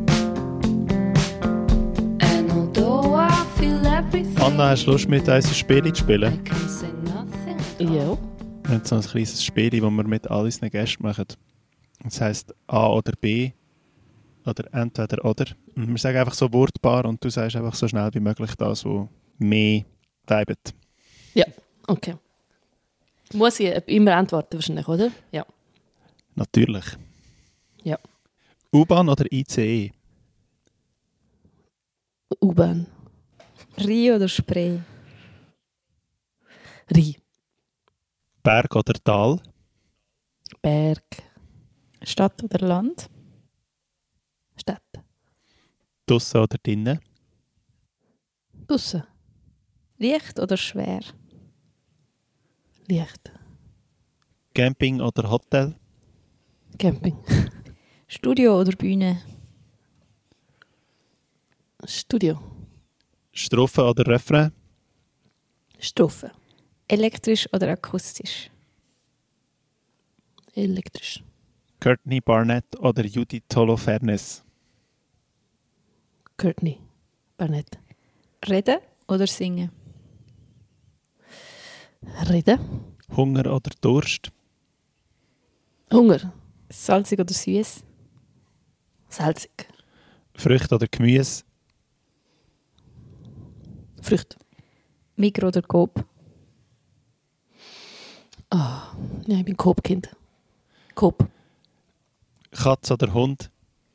Speaker 4: And although I feel everything,
Speaker 2: Anna, hast du Lust, mit uns ein Spiel zu
Speaker 4: I
Speaker 2: spielen?
Speaker 4: can say nothing at all.
Speaker 3: Ja.
Speaker 2: Wir haben so ein kleines Spiel, das wir mit all unseren Gästen machen. Das heisst A oder B oder entweder oder. Und wir sagen einfach so Wortpaar und du sagst einfach so schnell wie möglich das, was mehr treibt.
Speaker 3: Ja, okay. Muss ich immer antworten wahrscheinlich, oder? Ja.
Speaker 2: Natürlich.
Speaker 3: Ja.
Speaker 2: U-Bahn oder I C E?
Speaker 3: U-Bahn.
Speaker 1: Rhein oder Spree?
Speaker 3: Rhein.
Speaker 2: Berg oder Tal?
Speaker 3: Berg.
Speaker 1: Stadt oder Land?
Speaker 3: Stadt.
Speaker 2: Dusse oder drinnen?
Speaker 3: Draussen.
Speaker 1: Leicht oder schwer?
Speaker 3: Licht.
Speaker 2: Camping oder Hotel?
Speaker 3: Camping.
Speaker 1: Studio oder Bühne?
Speaker 3: Studio.
Speaker 2: Strophe oder Refrain?
Speaker 3: Strophe.
Speaker 1: Elektrisch oder akustisch?
Speaker 3: Elektrisch.
Speaker 2: Courtney Barnett oder Judith Holofernes?
Speaker 3: Courtney Barnett.
Speaker 1: Reden oder singen?
Speaker 3: Reden.
Speaker 2: Hunger oder Durst?
Speaker 3: Hunger.
Speaker 1: Salzig oder süß?
Speaker 3: Salzig.
Speaker 2: Früchte oder Gemüse?
Speaker 3: Früchte.
Speaker 1: Mikro oder Coop?
Speaker 3: Ah, ja, ich bin Coop-Kind. Coop.
Speaker 2: Katz oder Hund?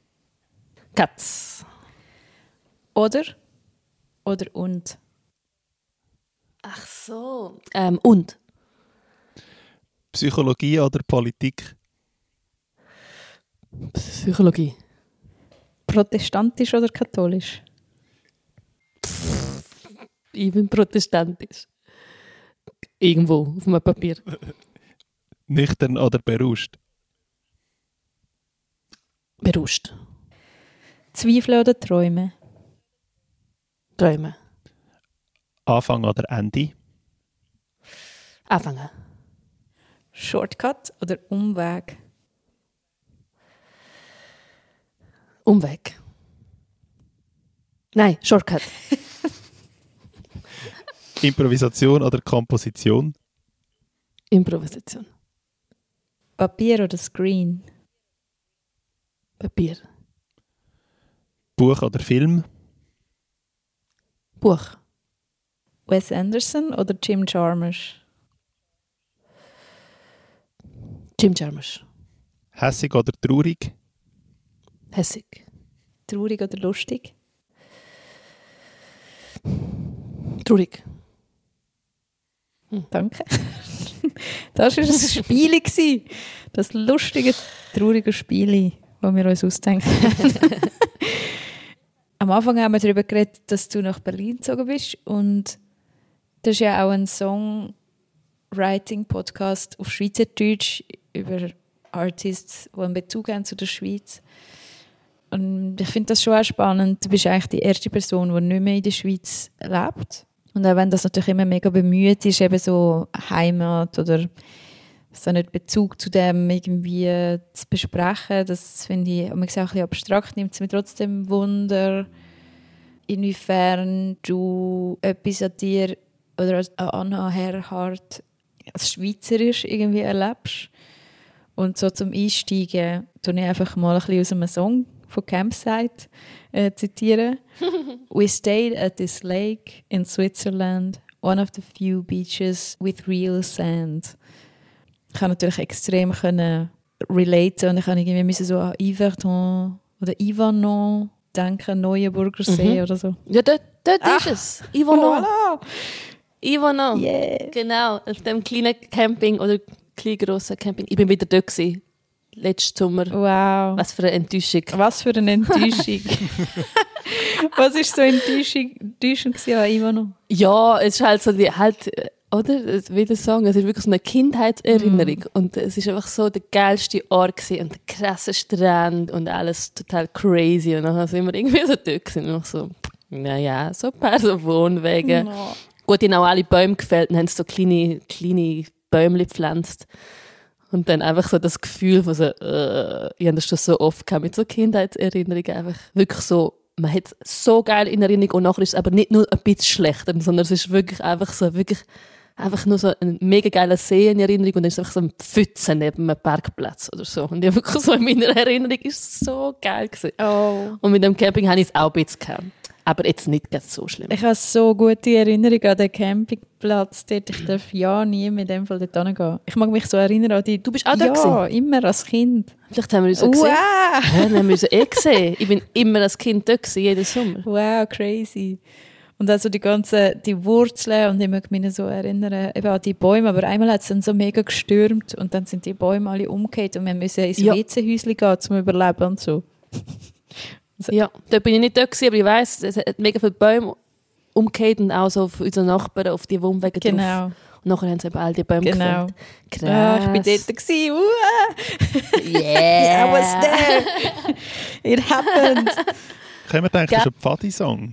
Speaker 3: Katz.
Speaker 1: Oder? Oder und?
Speaker 3: Ach so. Ähm, und?
Speaker 2: Psychologie oder Politik?
Speaker 3: Psychologie.
Speaker 1: Protestantisch oder katholisch?
Speaker 3: Ich bin protestantisch. Irgendwo auf meinem Papier.
Speaker 2: Nüchtern oder berauscht?
Speaker 3: Berauscht.
Speaker 1: Zweifeln oder träumen?
Speaker 3: Träumen.
Speaker 2: Anfang oder Ende?
Speaker 3: Anfangen.
Speaker 1: Shortcut oder Umweg?
Speaker 3: Umweg. Nein, Shortcut.
Speaker 2: Improvisation oder Komposition?
Speaker 3: Improvisation.
Speaker 1: Papier oder Screen?
Speaker 3: Papier.
Speaker 2: Buch oder Film?
Speaker 3: Buch.
Speaker 1: Wes Anderson oder Jim Jarmusch?
Speaker 3: Jim Jarmusch.
Speaker 2: Hässig oder traurig?
Speaker 3: Hässig.
Speaker 1: Traurig oder lustig?
Speaker 3: Traurig.
Speaker 1: Danke. Das war ein Spiel. Das lustige, traurige Spiel, das wir uns ausdenken. Am Anfang haben wir darüber geredet, dass du nach Berlin gezogen bist. Und das ist ja auch ein Songwriting-Podcast auf Schweizerdeutsch über Artists, die einen Bezug haben zu der Schweiz. Und ich finde das schon auch spannend. Du bist eigentlich die erste Person, die nicht mehr in der Schweiz lebt. Und auch wenn das natürlich immer mega bemüht ist, eben so Heimat oder so nicht Bezug zu dem irgendwie zu besprechen, das finde ich auch ein bisschen abstrakt, nimmt es mir trotzdem Wunder, inwiefern du etwas an dir oder an Anna Herhardt als Schweizerisch irgendwie erlebst. Und so zum Einsteigen tue ich einfach mal ein bisschen aus einem Song von Campsite äh, zitieren. We stayed at this lake in Switzerland, one of the few beaches with real sand. Ich konnte natürlich extrem können relaten und ich musste irgendwie so an Yverdon oder Yvanon denken, Neuenburger See
Speaker 3: Mhm.
Speaker 1: oder so.
Speaker 3: Ja, dort, dort
Speaker 1: Ah.
Speaker 3: ist es. Yvonon.
Speaker 1: Voilà.
Speaker 3: Yvonon.
Speaker 1: Yeah.
Speaker 3: Genau, auf dem kleinen Camping oder kleinen grossen Camping. Ich bin wieder dort gewesen, letzten Sommer.
Speaker 1: Wow.
Speaker 3: Was für eine Enttäuschung.
Speaker 1: Was für eine Enttäuschung. Was war so enttäuschend, enttäuschend an Yvanon?
Speaker 3: Ja, es ist halt so, die, halt, äh, oder? Wie der Song, es ist wirklich so eine Kindheitserinnerung. Mm. Und es ist einfach so der geilste Ort gewesen und der krasse Strand und alles total crazy. Und dann sind wir irgendwie so dort gewesen. Und so, naja, so ein paar so Wohnwege.
Speaker 1: No.
Speaker 3: Gut, ihnen auch alle Bäume gefällt und haben so kleine, kleine Bäume gepflanzt. Und dann einfach so das Gefühl von so, äh, ich habe das schon so oft gehabt mit so Kindheitserinnerungen. Einfach wirklich so, man hat es so geil in Erinnerung und nachher ist es aber nicht nur ein bisschen schlechter, sondern es ist wirklich einfach so, wirklich einfach nur so ein mega geiler See in Erinnerung und dann ist es einfach so ein Pfütze neben einem Parkplatz oder so. Und ich wirklich so in meiner Erinnerung ist es so geil gewesen.
Speaker 1: Oh.
Speaker 3: Und mit dem Camping habe ich es auch ein bisschen gehabt. Aber jetzt nicht ganz so schlimm.
Speaker 1: Ich habe so gute Erinnerungen an den Campingplatz dort. Ich darf ja nie mit dem Fall dort hingehen. Ich mag mich so erinnern an die...
Speaker 3: Du bist auch
Speaker 1: ja,
Speaker 3: da gewesen?
Speaker 1: immer als Kind.
Speaker 3: Vielleicht haben wir uns auch gesehen.
Speaker 1: Wow!
Speaker 3: Ja, dann haben wir uns eh gesehen. Ich bin immer als Kind dort gewesen, jeden Sommer.
Speaker 1: Wow, crazy. Und also die ganzen die Wurzeln und ich mag mich so erinnern eben an die Bäume, aber einmal hat es dann so mega gestürmt und dann sind die Bäume alle umgekehrt und wir müssen ins
Speaker 3: Ja.
Speaker 1: W C-Häuschen gehen, zum Überleben und so. So.
Speaker 3: Ja, dort bin ich nicht dort gewesen, aber ich weiss, es hat mega viele Bäume umgekehrt und auch so auf unsere Nachbarn auf die Wohnwege drauf.
Speaker 1: Genau.
Speaker 3: Und nachher haben sie eben all die Bäume
Speaker 1: Genau.
Speaker 3: gefällt.
Speaker 1: Ah,
Speaker 3: Krass.
Speaker 1: ich bin dort gewesen. Uh,
Speaker 3: Yeah.
Speaker 1: I was there. It happened.
Speaker 2: Können wir denken,
Speaker 3: Ja.
Speaker 2: das ist ein Pfadi-Song?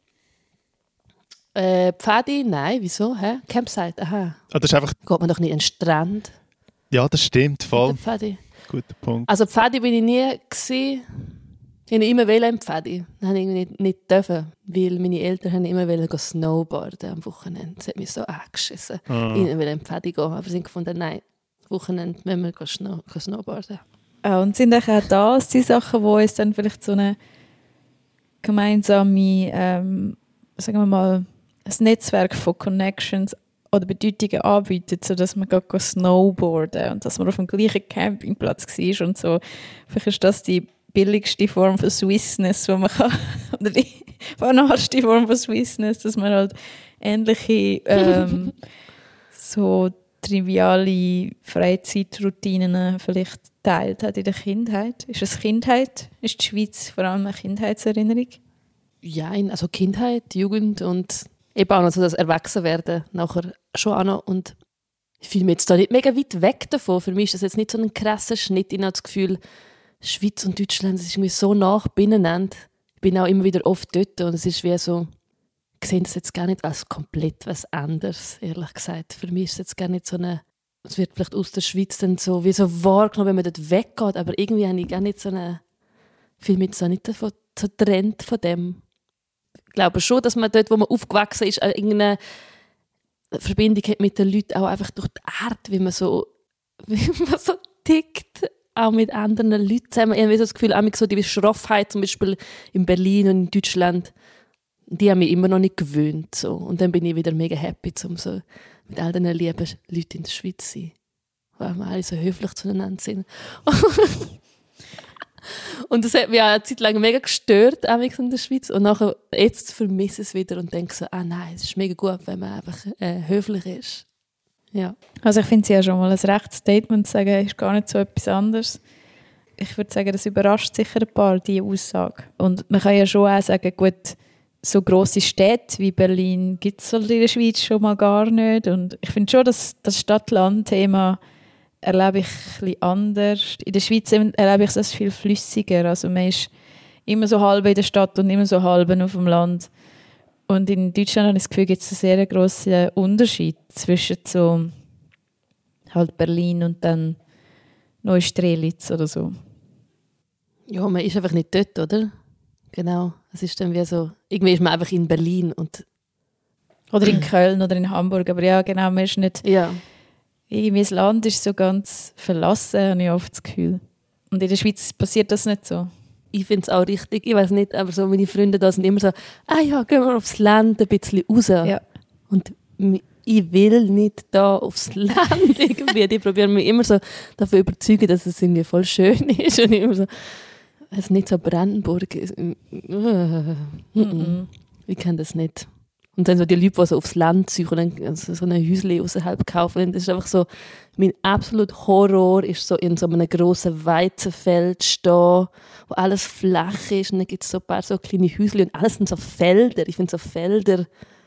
Speaker 3: Äh, Pfadi? Nein, wieso? Hä? Campsite? Aha.
Speaker 2: Ah, das ist einfach,
Speaker 3: Geht man doch nicht an den Strand?
Speaker 2: ja, das stimmt, voll.
Speaker 3: mit der Pfadi?
Speaker 2: Guter Punkt.
Speaker 3: Also Pfadi bin ich nie gewesen. Ich wollte immer im Pfadi. Das habe ich nicht, nicht dürfen, weil meine Eltern haben immer wollen snowboarden am Wochenende. Das hat mich so angeschissen.
Speaker 2: Ah.
Speaker 3: Ich wollte im Pfadi gehen, aber sie haben gefunden, nein, am Wochenende müssen wir snow, snowboarden.
Speaker 1: Ah, und sind auch das die Sachen, die uns dann vielleicht so eine gemeinsame, ähm, sagen wir mal, ein Netzwerk von Connections oder Bedeutungen anbietet, sodass man geht snowboarden und dass man auf dem gleichen Campingplatz war und so. Vielleicht ist das die billigste Form von Swissness, die man kann, oder die banalste Form von Swissness, dass man halt ähnliche ähm, so triviale Freizeitroutinen vielleicht teilt hat in der Kindheit. Ist es Kindheit? Ist die Schweiz vor allem eine Kindheitserinnerung?
Speaker 3: Ja, also Kindheit, Jugend und eben auch noch so das Erwachsenwerden nachher schon auch noch. Und ich fühle mich jetzt da nicht mega weit weg davon. Für mich ist das jetzt nicht so ein krasser Schnitt. Ich habe das Gefühl, Schweiz und Deutschland, es ist irgendwie so nah beieinander. Ich bin auch immer wieder oft dort und es ist wie so, ich sehe das jetzt gar nicht als komplett was anderes, ehrlich gesagt. Für mich ist es jetzt gar nicht so eine, es wird vielleicht aus der Schweiz dann so, wie so wahrgenommen, wenn man dort weggeht, aber irgendwie habe ich gar nicht so eine, viel mit so nicht davon, so Trend von dem. Ich glaube schon, dass man dort, wo man aufgewachsen ist, irgendeine Verbindung hat mit den Leuten, auch einfach durch die Art, wie man so, wie man so tickt, auch mit anderen Leuten zusammen. Ich habe so das Gefühl, auch so die Schroffheit, zum Beispiel in Berlin und in Deutschland, die haben mich immer noch nicht gewöhnt. So. Und dann bin ich wieder mega happy, um so mit all diesen lieben Leuten in der Schweiz zu sein, weil wir alle so höflich zueinander sind. Und das hat mich eine Zeit lang mega gestört, auch in der Schweiz. Und nachher, jetzt vermisse ich es wieder und denke so, ah nein, es ist mega gut, wenn man einfach äh, höflich ist. Ja.
Speaker 1: Also ich finde es ja schon mal ein rechtes Statement zu sagen, ist gar nicht so etwas anderes. Ich würde sagen, das überrascht sicher ein paar, diese Aussage. Und man kann ja schon auch sagen, gut, so grosse Städte wie Berlin gibt es halt in der Schweiz schon mal gar nicht. Und ich finde schon, dass das Stadt-Land-Thema erlebe ich ein bisschen anders. In der Schweiz erlebe ich es viel flüssiger. Also man ist immer so halb in der Stadt und immer so halb auf dem Land. Und in Deutschland habe ich das Gefühl, gibt es einen sehr grossen Unterschied zwischen so halt Berlin und dann Neustrelitz oder so.
Speaker 3: Ja, man ist einfach nicht dort, oder? Genau. Es ist dann wie so, irgendwie ist man einfach in Berlin und
Speaker 1: oder in Köln oder in Hamburg. Aber ja, genau, man ist nicht...
Speaker 3: Ja.
Speaker 1: Irgendwie das Land ist so ganz verlassen, habe ich oft das Gefühl. Und in der Schweiz passiert das nicht so.
Speaker 3: Ich finde es auch richtig, ich weiß nicht, aber so meine Freunde da sind immer so, ah ja, gehen wir aufs Land ein bisschen raus.
Speaker 1: Ja.
Speaker 3: Und ich will nicht da aufs Land irgendwie. Die probieren mich immer so davon überzeugen, dass es irgendwie voll schön ist. Und ich immer so, es nicht so Brandenburg ist.
Speaker 1: Mhm.
Speaker 3: Ich kann das nicht. Und dann so die Leute, die so aufs Land ziehen und dann so ein Häuschen außerhalb kaufen. Das ist einfach so, mein absoluter Horror ist so in so einem grossen Weizenfeld stehen, wo alles flach ist und dann gibt es so ein paar so kleine Häuschen und alles sind so Felder. Ich finde so Felder,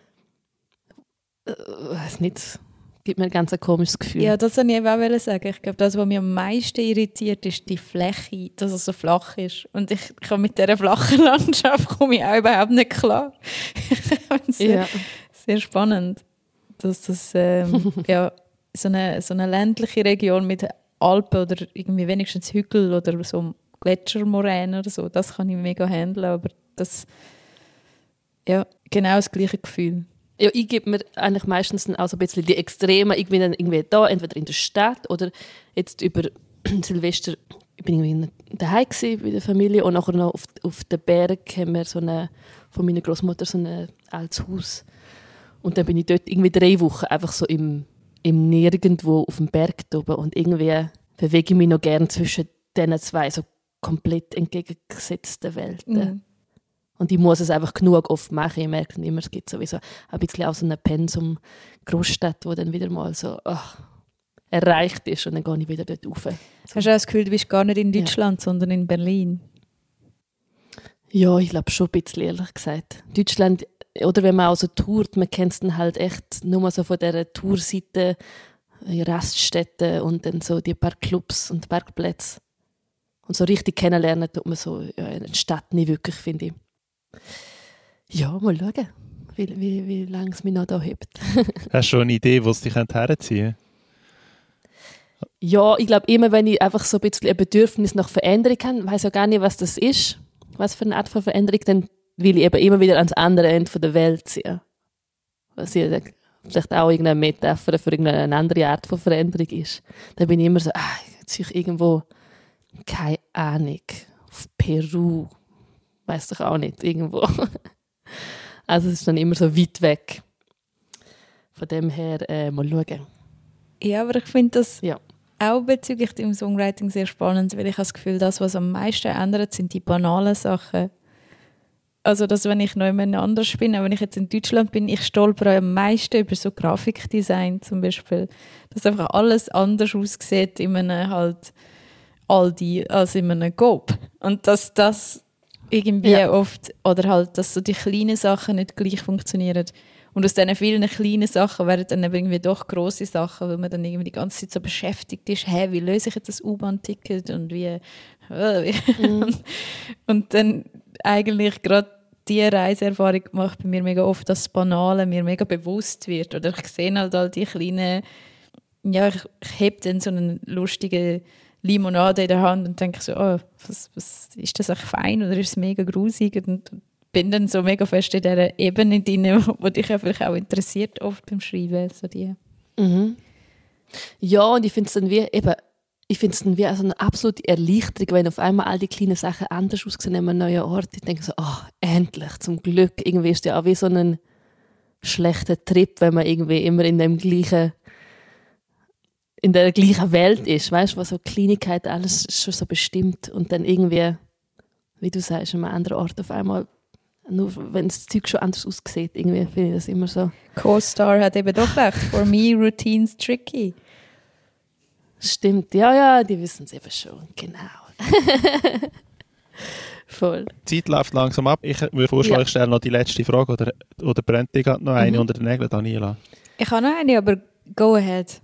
Speaker 3: äh, weiß nicht, gibt mir ein ganz komisches Gefühl.
Speaker 1: Ja, das wollte ich eben auch sagen. Ich glaube, das, was mich am meisten irritiert, ist die Fläche, dass es so flach ist. Und ich kann mit dieser flachen Landschaft komme ich auch überhaupt nicht klar. sehr,
Speaker 3: Ja.
Speaker 1: sehr spannend, dass das ähm, ja, so, eine, so eine ländliche Region mit Alpen oder irgendwie wenigstens Hügel oder so Gletschermoränen oder so, das kann ich mega handeln, aber das ja, genau das gleiche Gefühl.
Speaker 3: Ja, ich gebe mir eigentlich meistens dann auch so ein bisschen die Extremen. Ich bin dann irgendwie da, entweder in der Stadt oder jetzt über Silvester. Ich bin irgendwie daheim gewesen, bei der Familie und nachher noch auf, auf den Berg haben wir so eine, von meiner Großmutter so ein altes Haus. Und dann bin ich dort irgendwie drei Wochen einfach so im, im Nirgendwo auf dem Berg oben und irgendwie bewege ich mich noch gerne zwischen diesen zwei so komplett entgegengesetzten Welten.
Speaker 1: Mhm.
Speaker 3: Und ich muss es einfach genug oft machen. Ich merke immer, es gibt sowieso ein bisschen auch so eine Pensum Großstadt, wo dann wieder mal so ach, erreicht ist und dann gehe ich wieder dort rauf. So.
Speaker 1: Hast du auch das Gefühl, du bist gar nicht in Deutschland, ja. sondern in Berlin?
Speaker 3: Ja, ich glaube schon ein bisschen, ehrlich gesagt. Deutschland, oder wenn man auch so tourt, man kennt es dann halt echt nur mal so von dieser Tourseite, Raststätten und dann so die paar Clubs und Parkplätze. Und so richtig kennenlernen tut man so ja, in der Stadt nicht wirklich, finde ich. Ja, mal schauen, wie, wie, wie lange es mich noch da hebt.
Speaker 2: Hast du schon eine Idee, wo es dich herziehen könnte?
Speaker 3: Ja, ich glaube, immer wenn ich einfach so ein bisschen ein Bedürfnis nach Veränderung habe, weiß ja gar nicht, was das ist, was für eine Art von Veränderung, dann will ich eben immer wieder ans andere Ende der Welt ziehen. Was ich vielleicht auch irgendeine Metapher für irgendeine andere Art von Veränderung ist. Dann bin ich immer so, ah, jetzt ziehe ich irgendwo, keine Ahnung, auf Peru, weiss doch auch nicht, irgendwo. Also es ist dann immer so weit weg. Von dem her, äh, mal schauen.
Speaker 1: Ja, aber ich finde das
Speaker 3: ja.
Speaker 1: auch bezüglich dem Songwriting sehr spannend, weil ich habe das Gefühl, das, was am meisten ändert, sind die banalen Sachen. Also, dass wenn ich noch jemand anders bin, auch wenn ich jetzt in Deutschland bin, ich stolpere am meisten über so Grafikdesign zum Beispiel. Dass einfach alles anders aussieht in einem halt Aldi als in einem Coop. Und dass das irgendwie ja. oft, oder halt, dass so die kleinen Sachen nicht gleich funktionieren. Und aus diesen vielen kleinen Sachen werden dann irgendwie doch grosse Sachen, weil man dann irgendwie die ganze Zeit so beschäftigt ist, hey, wie löse ich jetzt das U-Bahn-Ticket und wie Mhm. Und dann eigentlich gerade diese Reiseerfahrung macht bei mir mega oft, dass das Banale mir mega bewusst wird. Oder ich sehe halt all die kleinen, ja, ich, ich heb dann so eine lustige Limonade in der Hand und denke so, oh, was, was, ist das echt fein oder ist es mega grusig? Und bin dann so mega fest in dieser Ebene drin, die dich ja vielleicht auch interessiert, oft beim Schreiben. So die.
Speaker 3: Mhm. Ja, und ich finde es dann wie, eben, ich finde es dann wie also eine absolute Erleichterung, wenn auf einmal all die kleinen Sachen anders aussehen an einem neuen Ort. Ich denke so, oh, endlich, zum Glück. Irgendwie ist es ja auch wie so ein schlechter Trip, wenn man irgendwie immer in dem gleichen, in der gleichen Welt ist, weißt du, wo so Kleinigkeiten alles schon so bestimmt und dann irgendwie, wie du sagst, an einem anderen Ort auf einmal, nur wenn das Zeug schon anders aussieht, irgendwie finde ich das immer so.
Speaker 1: Co-Star hat eben doch recht. For me, routine's tricky.
Speaker 3: Stimmt, ja, ja, die wissen es eben schon, genau. Voll.
Speaker 2: Die Zeit läuft langsam ab. Ich würde vorschlagen,
Speaker 3: Ja.
Speaker 2: ich stelle noch die letzte Frage. Oder, oder brennt dir gerade noch eine
Speaker 3: Mhm.
Speaker 2: unter den Nägeln, Daniela?
Speaker 1: Ich habe noch eine, aber go ahead.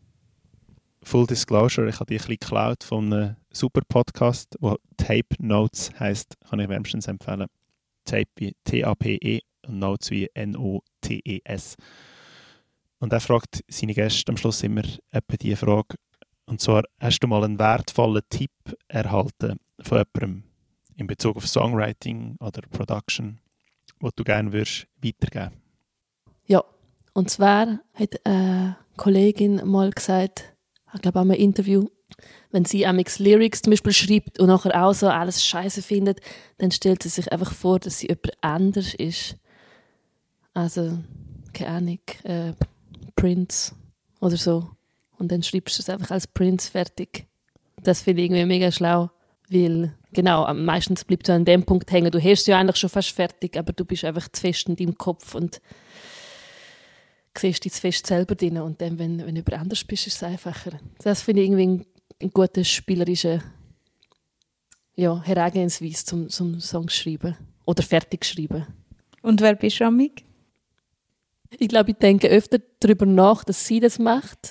Speaker 2: Full Disclosure, ich habe die ein bisschen geklaut von einem super Podcast, der Tape Notes heisst. Kann ich wärmstens empfehlen. Tape wie T A P E und Notes wie N O T E S. Und er fragt seine Gäste am Schluss immer etwa diese Frage. Und zwar, hast du mal einen wertvollen Tipp erhalten von jemandem in Bezug auf Songwriting oder Production, den du gerne würdest weitergeben?
Speaker 3: Ja, und zwar hat eine Kollegin mal gesagt, ich glaube auch in einem Interview, wenn sie amix Lyrics zum Beispiel schreibt und nachher auch so alles scheiße findet, dann stellt sie sich einfach vor, dass sie jemand anders ist. Also, keine Ahnung, äh, Prince oder so. Und dann schreibst du es einfach als Prince fertig. Das finde ich irgendwie mega schlau, weil genau, meistens bleibt du an dem Punkt hängen. Du hast es ja eigentlich schon fast fertig, aber du bist einfach zu fest in deinem Kopf und siehst dich zu fest selber drin. Und dann, wenn, wenn du jemand anders bist, ist es einfacher. Das finde ich irgendwie ein, ein guter spielerischer ja, Herangehensweise zum, zum Songs schreiben oder fertig schreiben.
Speaker 1: Und wer bist du, Amik?
Speaker 3: Ich glaube, ich denke öfter darüber nach, dass sie das macht.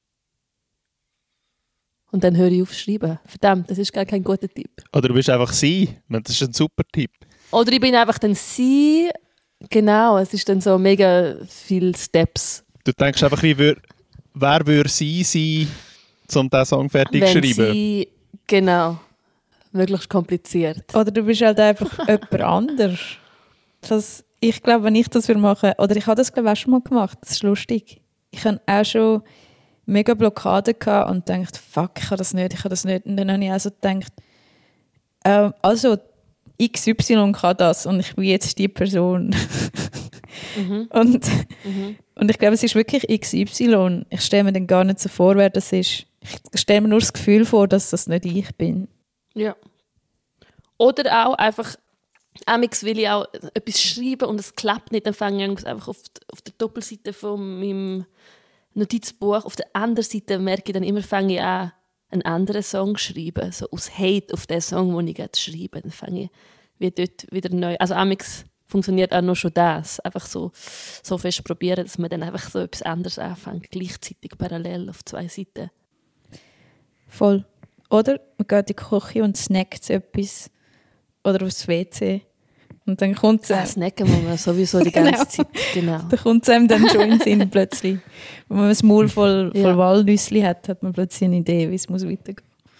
Speaker 3: Und dann höre ich auf zu schreiben. Verdammt, das ist gar kein guter Tipp.
Speaker 2: Oder du bist einfach sie. Das ist ein super Tipp.
Speaker 3: Oder ich bin einfach dann sie. Genau, es ist dann so mega viele Steps.
Speaker 2: Du denkst einfach, wie wür, wer würde sie sein, um diesen Song fertig zu
Speaker 3: Wenn
Speaker 2: schreiben?
Speaker 3: sie, genau, möglichst kompliziert.
Speaker 1: Oder du bist halt einfach jemand anders. Das, ich glaube, wenn ich das würde machen, oder ich habe das glaube ich auch schon mal gemacht, das ist lustig. Ich habe auch schon mega Blockaden gehabt und gedacht, fuck, ich habe das nicht, ich habe das nicht. Und dann habe ich auch so gedacht, äh, also X Y kann das und ich bin jetzt die Person.
Speaker 3: Mhm.
Speaker 1: Und,
Speaker 3: Mhm.
Speaker 1: und ich glaube, es ist wirklich X Y. Ich stelle mir dann gar nicht so vor, wer das ist. Ich stelle mir nur das Gefühl vor, dass das nicht ich bin.
Speaker 3: Ja. Oder auch einfach, amix will ich auch etwas schreiben und es klappt nicht, dann fange ich einfach auf, die, auf der Doppelseite von meinem Notizbuch, auf der anderen Seite merke ich dann immer, fange ich an, einen anderen Song zu schreiben, so aus Hate auf den Song, den ich gerade schreibe, dann fange ich wie dort wieder neu, also amix funktioniert auch nur schon das, einfach so, so fest probieren, dass man dann einfach so etwas anderes anfängt, gleichzeitig parallel auf zwei Seiten.
Speaker 1: Voll. Oder man geht in die Küche und snackt etwas. Oder aufs W C. Und dann kommt es
Speaker 3: Das snacken muss man sowieso die ganze
Speaker 1: Genau.
Speaker 3: Zeit. Genau.
Speaker 1: da kommt's einem dann schon in den Sinn plötzlich. Wenn man ein Maul voll, voll
Speaker 3: Ja.
Speaker 1: Walnüssli hat, hat man plötzlich eine Idee, wie es muss weitergehen.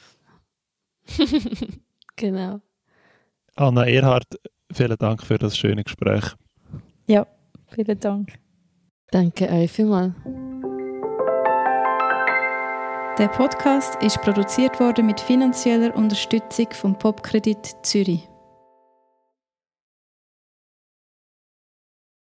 Speaker 3: Genau.
Speaker 2: Anna Erhardt, vielen Dank für das schöne Gespräch.
Speaker 1: Ja, vielen Dank.
Speaker 3: Danke euch vielmals.
Speaker 1: Der Podcast ist produziert worden mit finanzieller Unterstützung vom Popkredit Zürich.